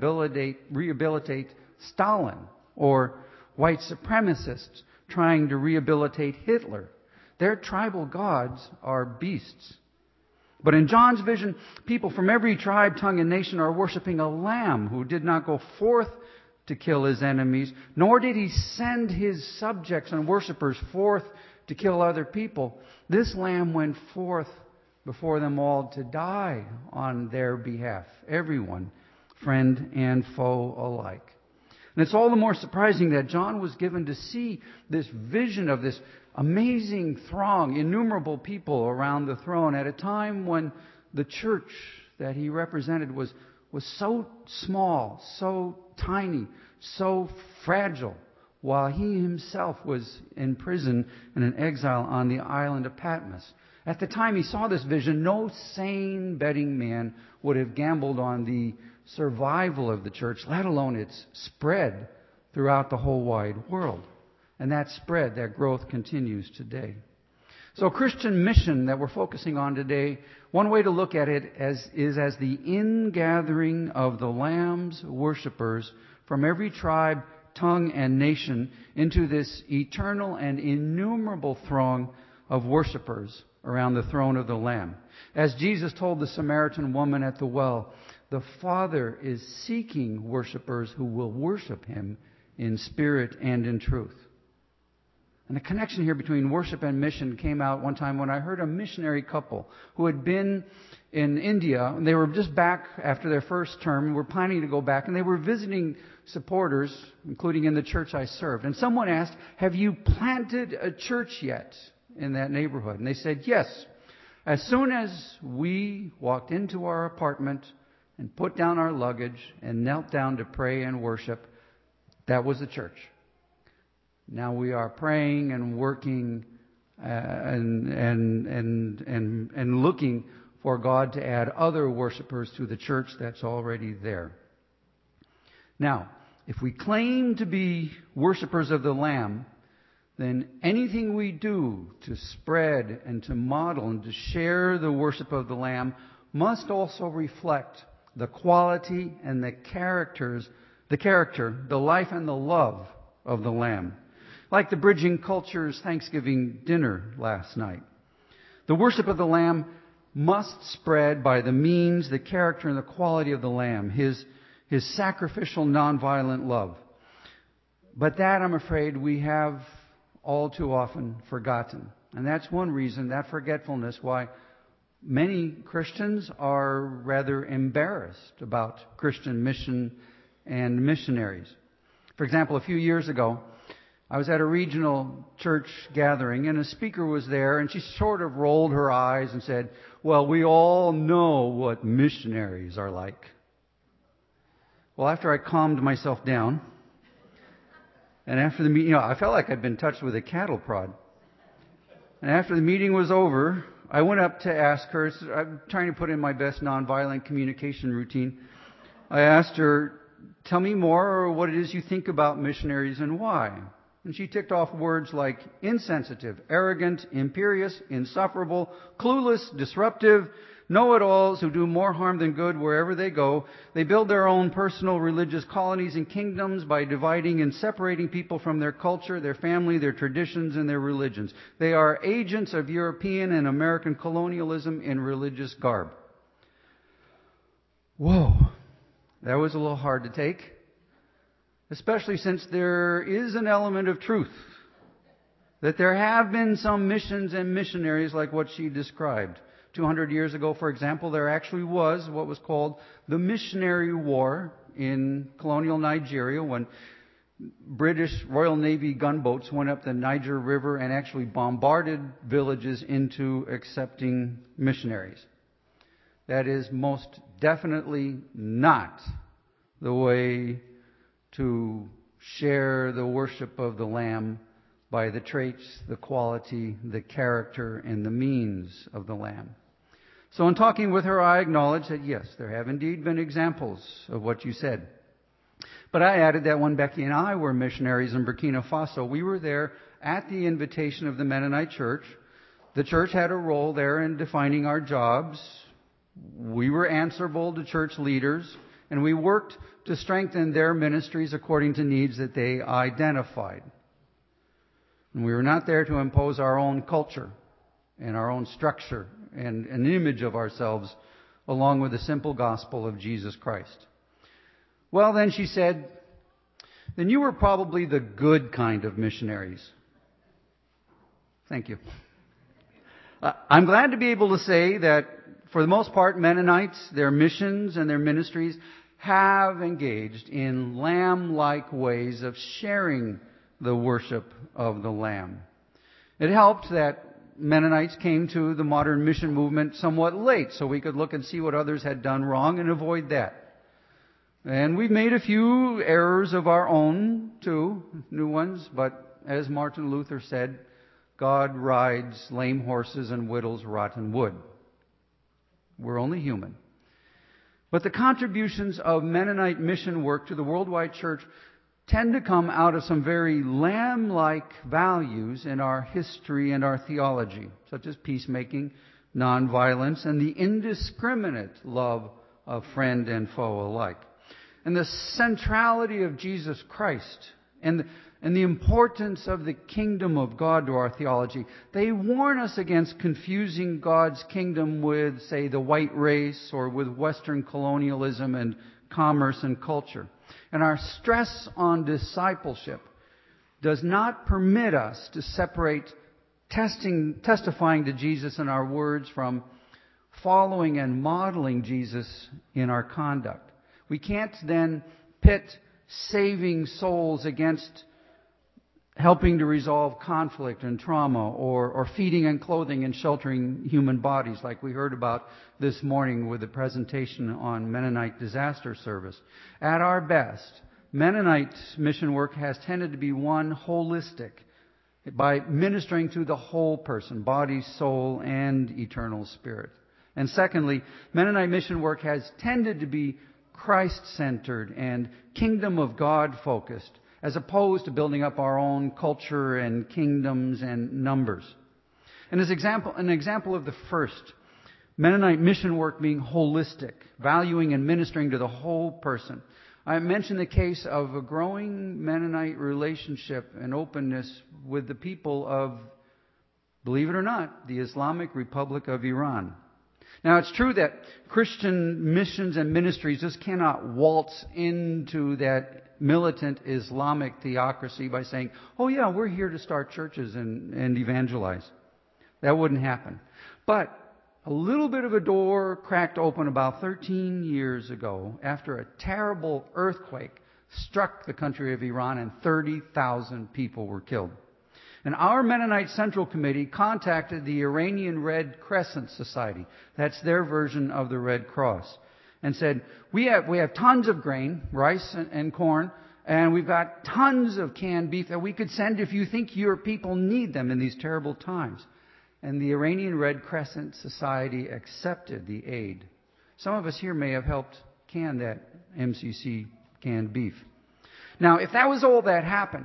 rehabilitate Stalin, or white supremacists trying to rehabilitate Hitler. Their tribal gods are beasts. But in John's vision, people from every tribe, tongue, and nation are worshiping a lamb who did not go forth to kill his enemies, nor did he send his subjects and worshipers forth to kill other people. This lamb went forth before them all to die on their behalf, everyone, friend and foe alike. And it's all the more surprising that John was given to see this vision of this amazing throng, innumerable people around the throne at a time when the church that he represented was so small, so tiny, so fragile, while he himself was in prison and in exile on the island of Patmos. At the time he saw this vision, no sane betting man would have gambled on the survival of the church, let alone its spread throughout the whole wide world. And that spread, that growth continues today. So Christian mission that we're focusing on today, one way to look at it is as the ingathering of the Lamb's worshipers from every tribe, tongue, and nation into this eternal and innumerable throng of worshipers around the throne of the Lamb. As Jesus told the Samaritan woman at the well, the Father is seeking worshipers who will worship Him in spirit and in truth. And the connection here between worship and mission came out one time when I heard a missionary couple who had been in India, and they were just back after their first term, and were planning to go back, and they were visiting supporters, including in the church I served. And someone asked, "Have you planted a church yet in that neighborhood?" And they said, "Yes. As soon as we walked into our apartment and put down our luggage and knelt down to pray and worship, that was the church. Now we are praying and working and looking for God to add other worshipers to the church that's already there." Now, if we claim to be worshipers of the Lamb, then anything we do to spread and to model and to share the worship of the Lamb must also reflect the quality and the character, the life and the love of the Lamb. Like the Bridging Culture's Thanksgiving dinner last night. The worship of the Lamb must spread by the means, the character, and the quality of the Lamb, His sacrificial, nonviolent love. But that, I'm afraid, we have all too often forgotten. And that's one reason, that forgetfulness, why many Christians are rather embarrassed about Christian mission and missionaries. For example, a few years ago, I was at a regional church gathering, and a speaker was there, and she sort of rolled her eyes and said, "Well, we all know what missionaries are like." Well, after I calmed myself down, and after the meeting, I felt like I'd been touched with a cattle prod. And after the meeting was over, I went up to ask her, I'm trying to put in my best nonviolent communication routine. I asked her, "Tell me more what it is you think about missionaries and why." And she ticked off words like insensitive, arrogant, imperious, insufferable, clueless, disruptive, know-it-alls who do more harm than good wherever they go. They build their own personal religious colonies and kingdoms by dividing and separating people from their culture, their family, their traditions, and their religions. They are agents of European and American colonialism in religious garb. Whoa, that was a little hard to take. Especially since there is an element of truth. That there have been some missions and missionaries like what she described. 200 years ago, for example, there actually was what was called the Missionary War in colonial Nigeria when British Royal Navy gunboats went up the Niger River and actually bombarded villages into accepting missionaries. That is most definitely not the way to share the worship of the Lamb by the traits, the quality, the character, and the means of the Lamb. So in talking with her, I acknowledge that yes, there have indeed been examples of what you said. But I added that when Becky and I were missionaries in Burkina Faso, we were there at the invitation of the Mennonite Church. The church had a role there in defining our jobs. We were answerable to church leaders, and we worked to strengthen their ministries according to needs that they identified. And we were not there to impose our own culture and our own structure and an image of ourselves along with the simple gospel of Jesus Christ. Well, then she said, then you were probably the good kind of missionaries. Thank you. I'm glad to be able to say that for the most part, Mennonites, their missions and their ministries have engaged in lamb-like ways of sharing the worship of the Lamb. It helped that Mennonites came to the modern mission movement somewhat late, so we could look and see what others had done wrong and avoid that. And we've made a few errors of our own, too, new ones, but as Martin Luther said, God rides lame horses and whittles rotten wood. We're only human. But the contributions of Mennonite mission work to the worldwide church tend to come out of some very lamb-like values in our history and our theology, such as peacemaking, nonviolence, and the indiscriminate love of friend and foe alike. And the centrality of Jesus Christ and the importance of the kingdom of God to our theology, they warn us against confusing God's kingdom with, say, the white race or with Western colonialism and commerce and culture. And our stress on discipleship does not permit us to separate testifying to Jesus in our words from following and modeling Jesus in our conduct. We can't then pit saving souls against helping to resolve conflict and trauma, or feeding and clothing and sheltering human bodies like we heard about this morning with the presentation on Mennonite disaster service. At our best, Mennonite mission work has tended to be one holistic, by ministering to the whole person, body, soul, and eternal spirit. And secondly, Mennonite mission work has tended to be Christ-centered and kingdom of God focused, as opposed to building up our own culture and kingdoms and numbers. And as an example of the first, Mennonite mission work being holistic, valuing and ministering to the whole person, I mentioned the case of a growing Mennonite relationship and openness with the people of, believe it or not, the Islamic Republic of Iran. Now, it's true that Christian missions and ministries just cannot waltz into that militant Islamic theocracy by saying, oh yeah, we're here to start churches and evangelize. That wouldn't happen. But a little bit of a door cracked open about 13 years ago after a terrible earthquake struck the country of Iran and 30,000 people were killed. And our Mennonite Central Committee contacted the Iranian Red Crescent Society. That's their version of the Red Cross. And said, we have tons of grain, rice and corn, and we've got tons of canned beef that we could send if you think your people need them in these terrible times. And the Iranian Red Crescent Society accepted the aid. Some of us here may have helped can that MCC canned beef. Now, if that was all that happened,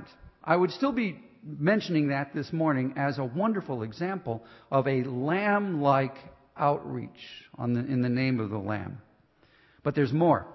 I would still be mentioning that this morning as a wonderful example of a lamb-like outreach in the name of the Lamb. But there's more.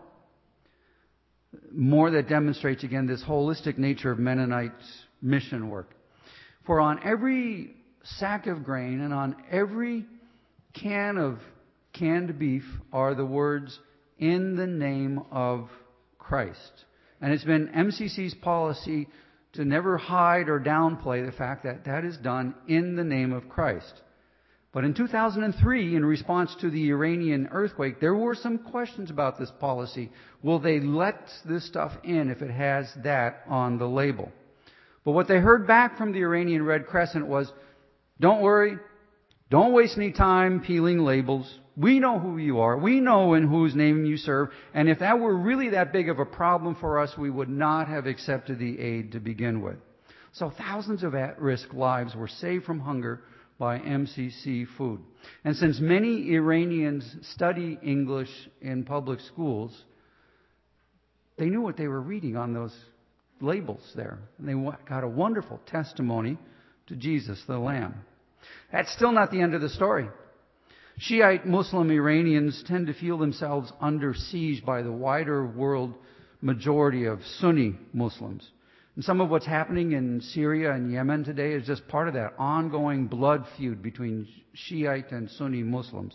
More that demonstrates, again, this holistic nature of Mennonite mission work. For on every sack of grain and on every can of canned beef are the words, "In the name of Christ." And it's been MCC's policy to never hide or downplay the fact that that is done in the name of Christ. But in 2003, in response to the Iranian earthquake, there were some questions about this policy. Will they let this stuff in if it has that on the label? But what they heard back from the Iranian Red Crescent was, don't worry, don't waste any time peeling labels. We know who you are. We know in whose name you serve. And if that were really that big of a problem for us, we would not have accepted the aid to begin with. So thousands of at-risk lives were saved from hunger by MCC food. And since many Iranians study English in public schools, they knew what they were reading on those labels there. And they got a wonderful testimony to Jesus, the Lamb. That's still not the end of the story. Shiite Muslim Iranians tend to feel themselves under siege by the wider world majority of Sunni Muslims. And some of what's happening in Syria and Yemen today is just part of that ongoing blood feud between Shiite and Sunni Muslims.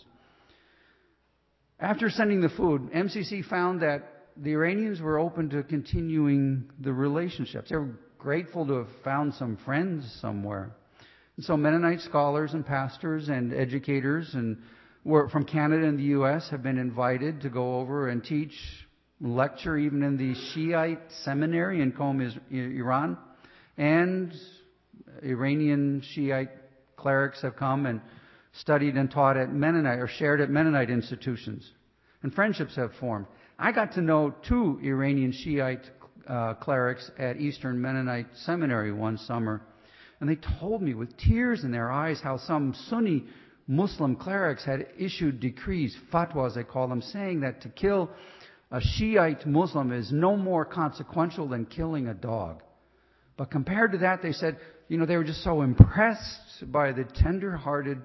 After sending the food, MCC found that the Iranians were open to continuing the relationships. They were grateful to have found some friends somewhere. And so Mennonite scholars and pastors and educators and from Canada and the U.S. have been invited to go over and teach, lecture even in the Shiite seminary in Qom, Iran. And Iranian Shiite clerics have come and studied and taught at Mennonite or shared at Mennonite institutions. And friendships have formed. I got to know 2 Iranian Shiite clerics at Eastern Mennonite Seminary one summer. And they told me with tears in their eyes how some Sunni Muslim clerics had issued decrees, fatwas they call them, saying that to kill a Shiite Muslim is no more consequential than killing a dog. But compared to that, they said, they were just so impressed by the tender-hearted,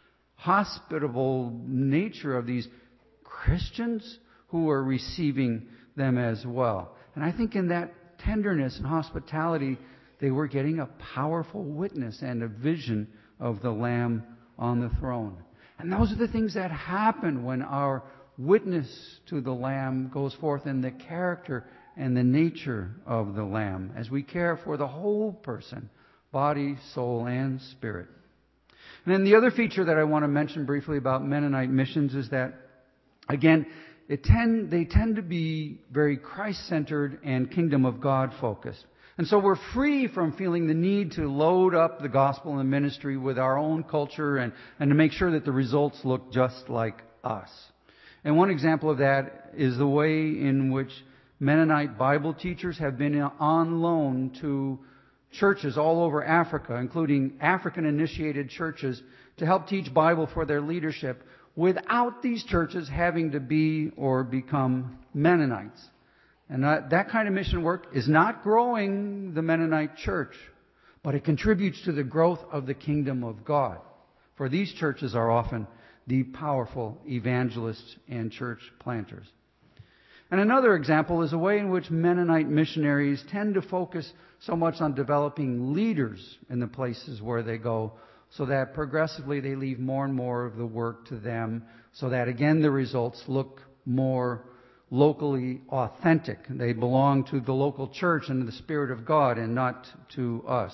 hospitable nature of these Christians who were receiving them as well. And I think in that tenderness and hospitality, they were getting a powerful witness and a vision of the Lamb on the throne. And those are the things that happen when our witness to the Lamb goes forth in the character and the nature of the Lamb, as we care for the whole person, body, soul, and spirit. And then the other feature that I want to mention briefly about Mennonite missions is that, again, they tend to be very Christ-centered and kingdom of God focused. And so we're free from feeling the need to load up the gospel and ministry with our own culture and to make sure that the results look just like us. And one example of that is the way in which Mennonite Bible teachers have been on loan to churches all over Africa, including African-initiated churches, to help teach Bible for their leadership without these churches having to be or become Mennonites. And that kind of mission work is not growing the Mennonite church, but it contributes to the growth of the kingdom of God. For these churches are often the powerful evangelists and church planters. And another example is a way in which Mennonite missionaries tend to focus so much on developing leaders in the places where they go, so that progressively they leave more and more of the work to them, so that again the results look more locally authentic. They belong to the local church and the Spirit of God and not to us.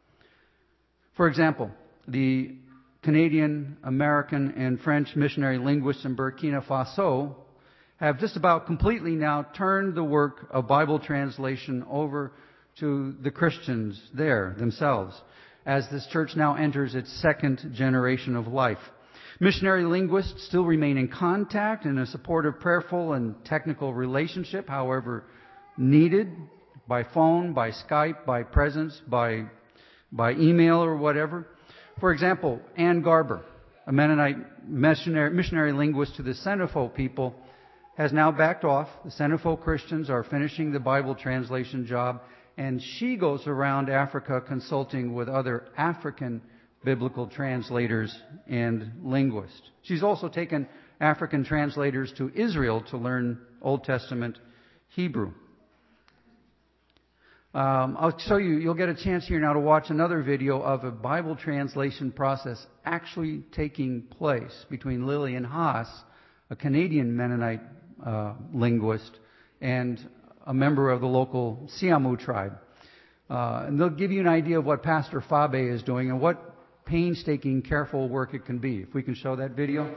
For example, the Canadian, American, and French missionary linguists in Burkina Faso have just about completely now turned the work of Bible translation over to the Christians there themselves, as this church now enters its 2nd generation of life. Missionary linguists still remain in contact in a supportive, prayerful, and technical relationship, however needed, by phone, by Skype, by presence, by email or whatever. For example, Ann Garber, a Mennonite missionary linguist to the Senefo people, has now backed off. The Senefo Christians are finishing the Bible translation job, and she goes around Africa consulting with other African biblical translators and linguists. She's also taken African translators to Israel to learn Old Testament Hebrew. I'll show you, you'll get a chance here now to watch another video of a Bible translation process actually taking place between Lillian Haas, a Canadian Mennonite linguist, and a member of the local Siamu tribe. And they'll give you an idea of what Pastor Fabe is doing and what painstaking, careful work it can be. If we can show that video.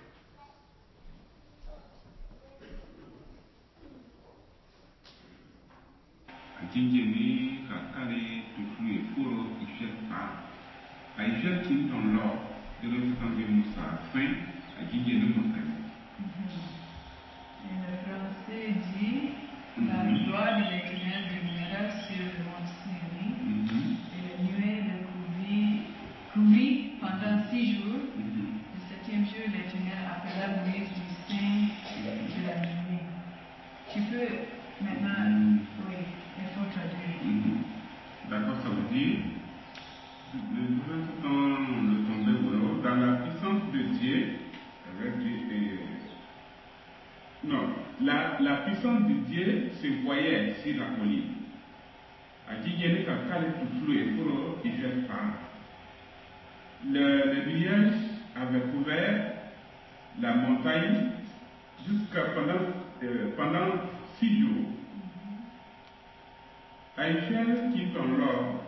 Et le français dit, la gloire de l'Éternel demeura sur le mont Sinaï, et les nuées le couvrit pendant 6 jours. Le 7e jour, l'Éternel appela Moïse du sein de la nuée. Tu peux maintenant, oui, il faut traduire. D'accord, ça veut dire, dans la puissance de Dieu, non, la puissance de Dieu se voyait sur la colline. Le nuage avait couvert la montagne jusqu'à pendant 6 jours. Aïchel qui est en l'or,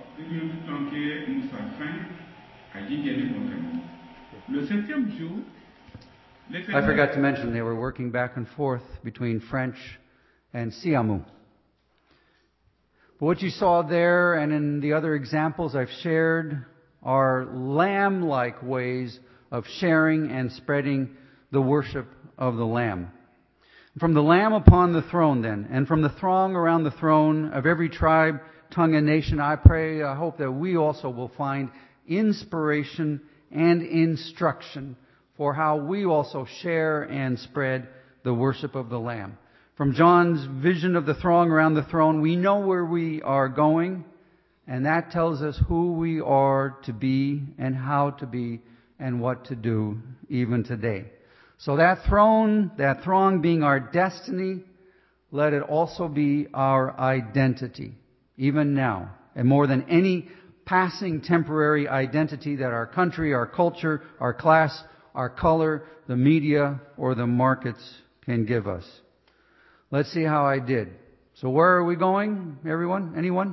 le 7e jour, I forgot to mention they were working back and forth between French and Siamu. But what you saw there and in the other examples I've shared are lamb-like ways of sharing and spreading the worship of the Lamb. From the Lamb upon the throne then, and from the throng around the throne of every tribe, tongue, and nation, I hope that we also will find inspiration and instruction for how we also share and spread the worship of the Lamb. From John's vision of the throng around the throne, we know where we are going, and that tells us who we are to be and how to be and what to do even today. So that throng being our destiny, let it also be our identity, even now, and more than any passing temporary identity that our country, our culture, our class, our color, the media, or the markets can give us. Let's see how I did. So where are we going, everyone? Anyone?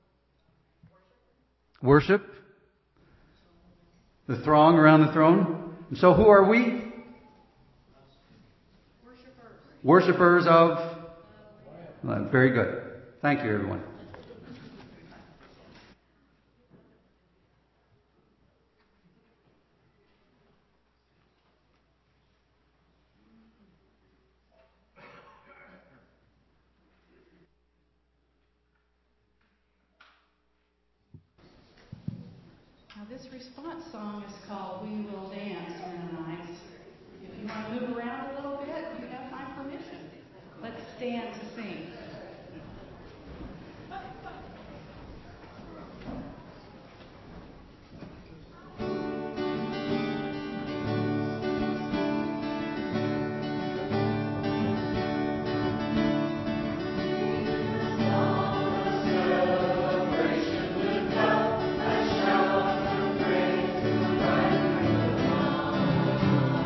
Worship. The throng around the throne. And so who are we? Worshippers of... Very good. Thank you, everyone. Now this response song is called We Will Dance Mennonites. If you want to move around a little bit, you have my permission. Let's stand to sing. Celebration with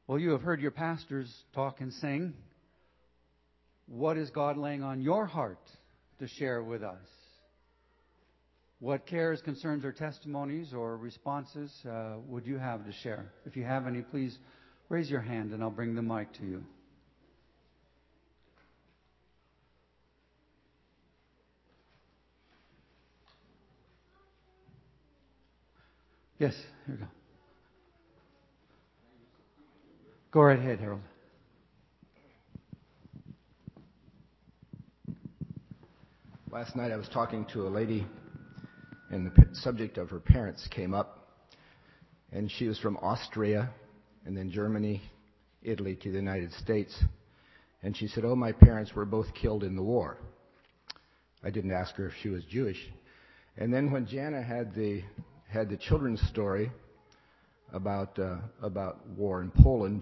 Well, you have heard your pastors talk and sing. What is God laying on your heart to share with us? What cares, concerns, or testimonies or responses would you have to share? If you have any, please raise your hand and I'll bring the mic to you. Yes, here we go. Go right ahead, Harold. Last night I was talking to a lady, and the subject of her parents came up, and she was from Austria, and then Germany, Italy to the United States, and she said, "Oh, my parents were both killed in the war." I didn't ask her if she was Jewish. And then when Jana had the children's story about war in Poland,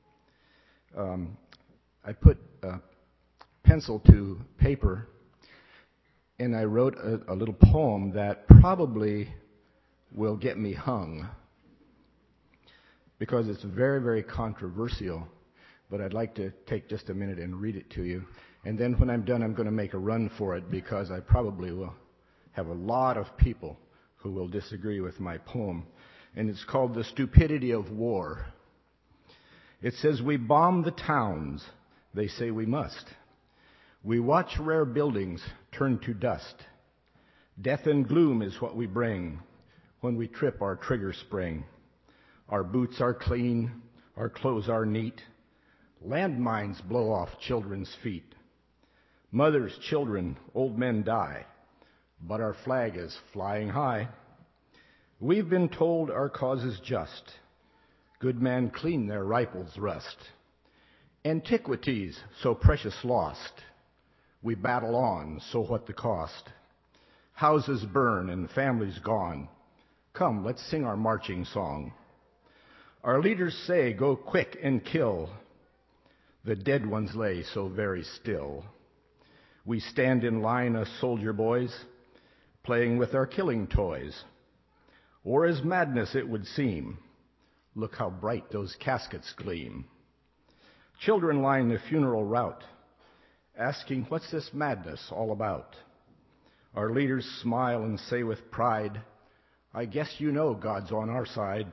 I put pencil to paper and I wrote a little poem that probably will get me hung because it's very, very controversial. But I'd like to take just a minute and read it to you. And then when I'm done, I'm going to make a run for it because I probably will have a lot of people who will disagree with my poem. And it's called The Stupidity of War. It says, "We bomb the towns, they say we must. We watch rare buildings turn to dust. Death and gloom is what we bring when we trip our trigger spring. Our boots are clean, our clothes are neat. Landmines blow off children's feet. Mothers, children, old men die, but our flag is flying high. We've been told our cause is just. Good men clean their rifles' rust. Antiquities so precious lost. We battle on, so what the cost? Houses burn and families gone. Come, let's sing our marching song. Our leaders say, go quick and kill. The dead ones lay so very still. We stand in line as soldier boys, playing with our killing toys. Or as madness it would seem. Look how bright those caskets gleam. Children line the funeral route, asking, what's this madness all about? Our leaders smile and say with pride, I guess you know God's on our side.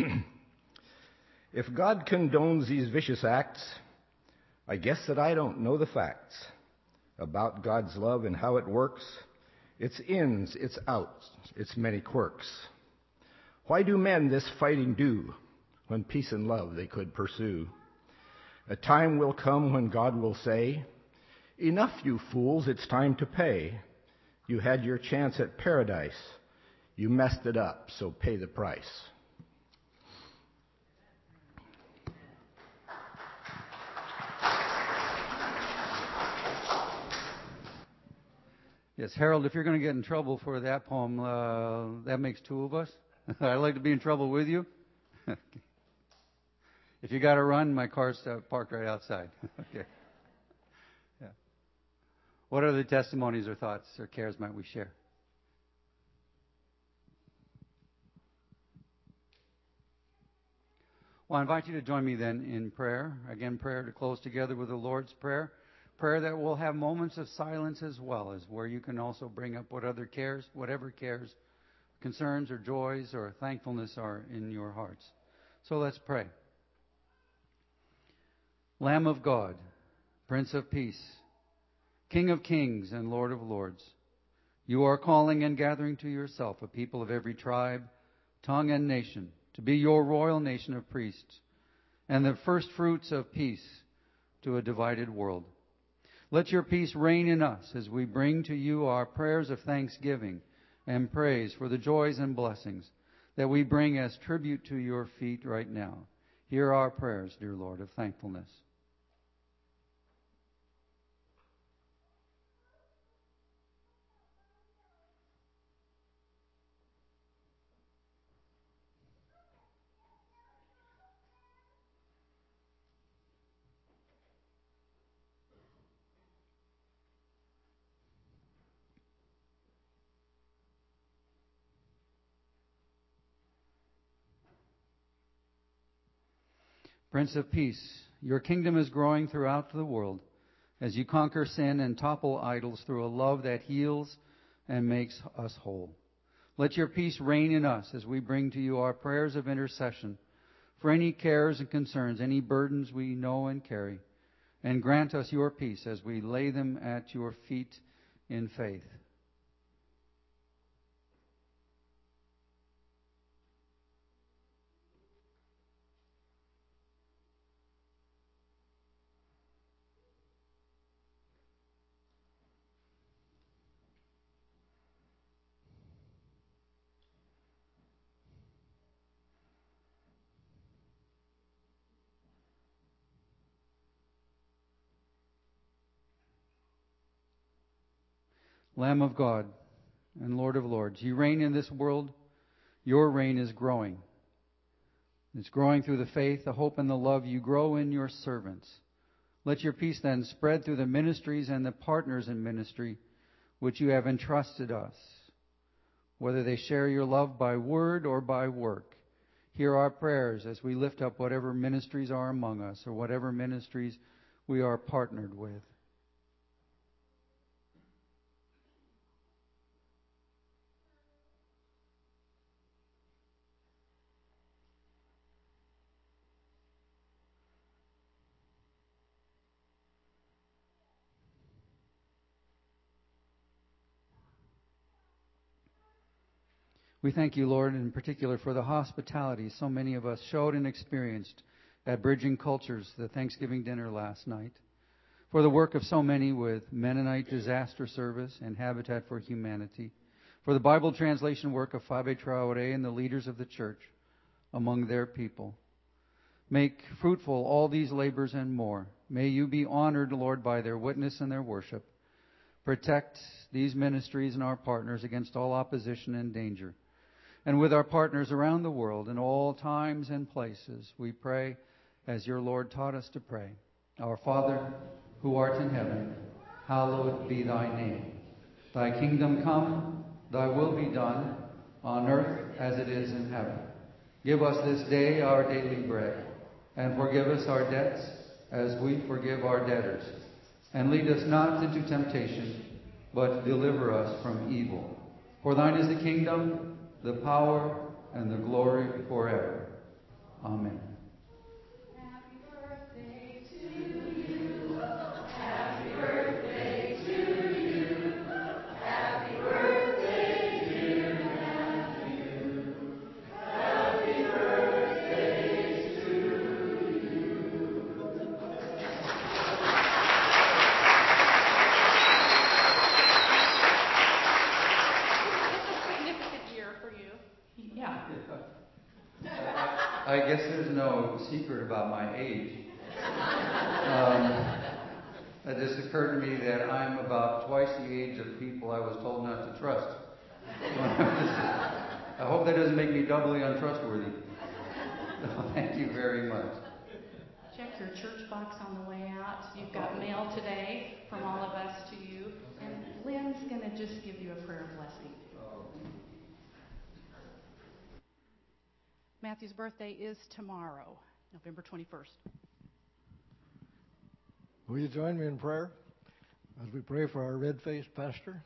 If God condones these vicious acts, I guess that I don't know the facts about God's love and how it works, its ins, its outs, its many quirks. Why do men this fighting do when peace and love they could pursue? A time will come when God will say, enough, you fools, it's time to pay. You had your chance at paradise. You messed it up, so pay the price. Yes, Harold, if you're going to get in trouble for that poem, that makes two of us. I'd like to be in trouble with you. If you got to run, my car's parked right outside. Okay. Yeah. What other testimonies or thoughts or cares might we share? Well, I invite you to join me then in prayer. Again, prayer to close together with the Lord's Prayer. Prayer that will have moments of silence as well, as where you can also bring up whatever cares, concerns or joys or thankfulness are in your hearts. So let's pray. Lamb of God, Prince of Peace, King of Kings and Lord of Lords, you are calling and gathering to yourself a people of every tribe, tongue, and nation to be your royal nation of priests and the first fruits of peace to a divided world. Let your peace reign in us as we bring to you our prayers of thanksgiving and praise for the joys and blessings that we bring as tribute to your feet right now. Hear our prayers, dear Lord, of thankfulness. Prince of Peace, your kingdom is growing throughout the world as you conquer sin and topple idols through a love that heals and makes us whole. Let your peace reign in us as we bring to you our prayers of intercession for any cares and concerns, any burdens we know and carry, and grant us your peace as we lay them at your feet in faith. Lamb of God and Lord of Lords, you reign in this world. Your reign is growing. It's growing through the faith, the hope, and the love you grow in your servants. Let your peace then spread through the ministries and the partners in ministry which you have entrusted us, whether they share your love by word or by work. Hear our prayers as we lift up whatever ministries are among us or whatever ministries we are partnered with. We thank you, Lord, in particular for the hospitality so many of us showed and experienced at Bridging Cultures, the Thanksgiving dinner last night, for the work of so many with Mennonite Disaster Service and Habitat for Humanity, for the Bible translation work of Fabe Traoré and the leaders of the church among their people. Make fruitful all these labors and more. May you be honored, Lord, by their witness and their worship. Protect these ministries and our partners against all opposition and danger. And with our partners around the world in all times and places, we pray as your Lord taught us to pray. Our Father, who art in heaven, hallowed be thy name. Thy kingdom come, thy will be done, on earth as it is in heaven. Give us this day our daily bread, and forgive us our debts as we forgive our debtors. And lead us not into temptation, but deliver us from evil. For thine is the kingdom, the power, and the glory forever. Amen. Happy birthday to you. Happy birthday to you. Happy birthday, dear Matthew. Happy birthday to you. Significant year for you. Yeah. I guess there's no secret about my age. It just occurred to me that I'm about twice the age of people I was told not to trust. I hope that doesn't make me doubly untrustworthy. Thank you very much. Check your church box on the way out. You've got mail today from all of us to you. And Lynn's going to just give you a prayer blessing. Matthew's birthday is tomorrow, November 21st. Will you join me in prayer as we pray for our red-faced pastor?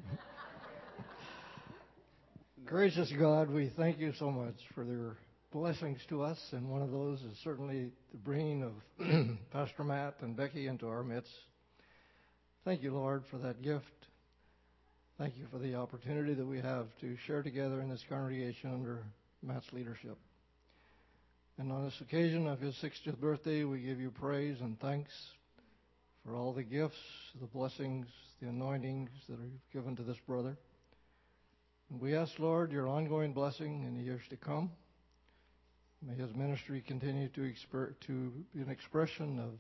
Gracious God, we thank you so much for their blessings to us, and one of those is certainly the bringing of Pastor Matt and Becky into our midst. Thank you, Lord, for that gift. Thank you for the opportunity that we have to share together in this congregation under Matt's leadership. And on this occasion of his 60th birthday, we give you praise and thanks for all the gifts, the blessings, the anointings that are given to this brother. And we ask, Lord, your ongoing blessing in the years to come. May his ministry continue to be an expression of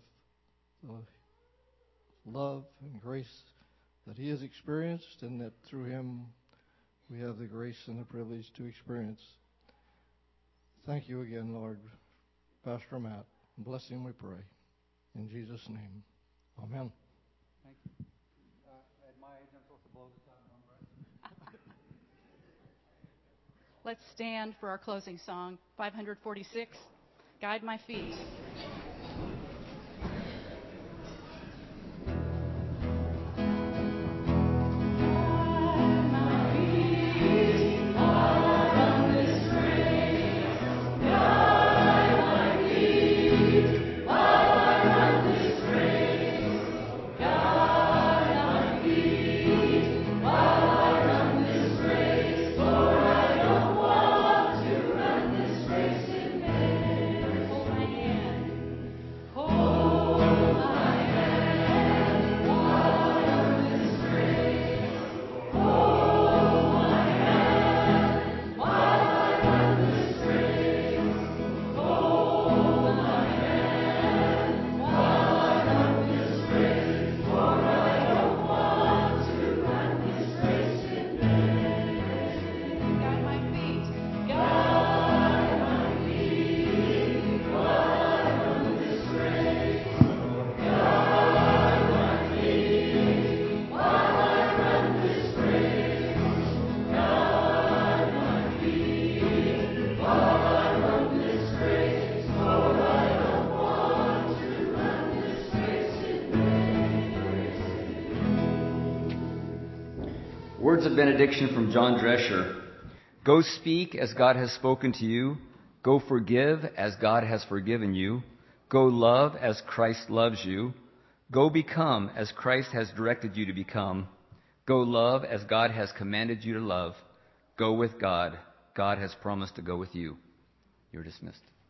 the love and grace that he has experienced, and that through him we have the grace and the privilege to experience. Thank you again, Lord, Pastor Matt. Bless him, we pray. In Jesus' name, amen. Thank you. At my age, I'm supposed to blow this out on breath. Let's stand for our closing song, 546. Guide my feet. Words of benediction from John Drescher. Go speak as God has spoken to you. Go forgive as God has forgiven you. Go love as Christ loves you. Go become as Christ has directed you to become. Go love as God has commanded you to love. Go with God. God has promised to go with you. You're dismissed.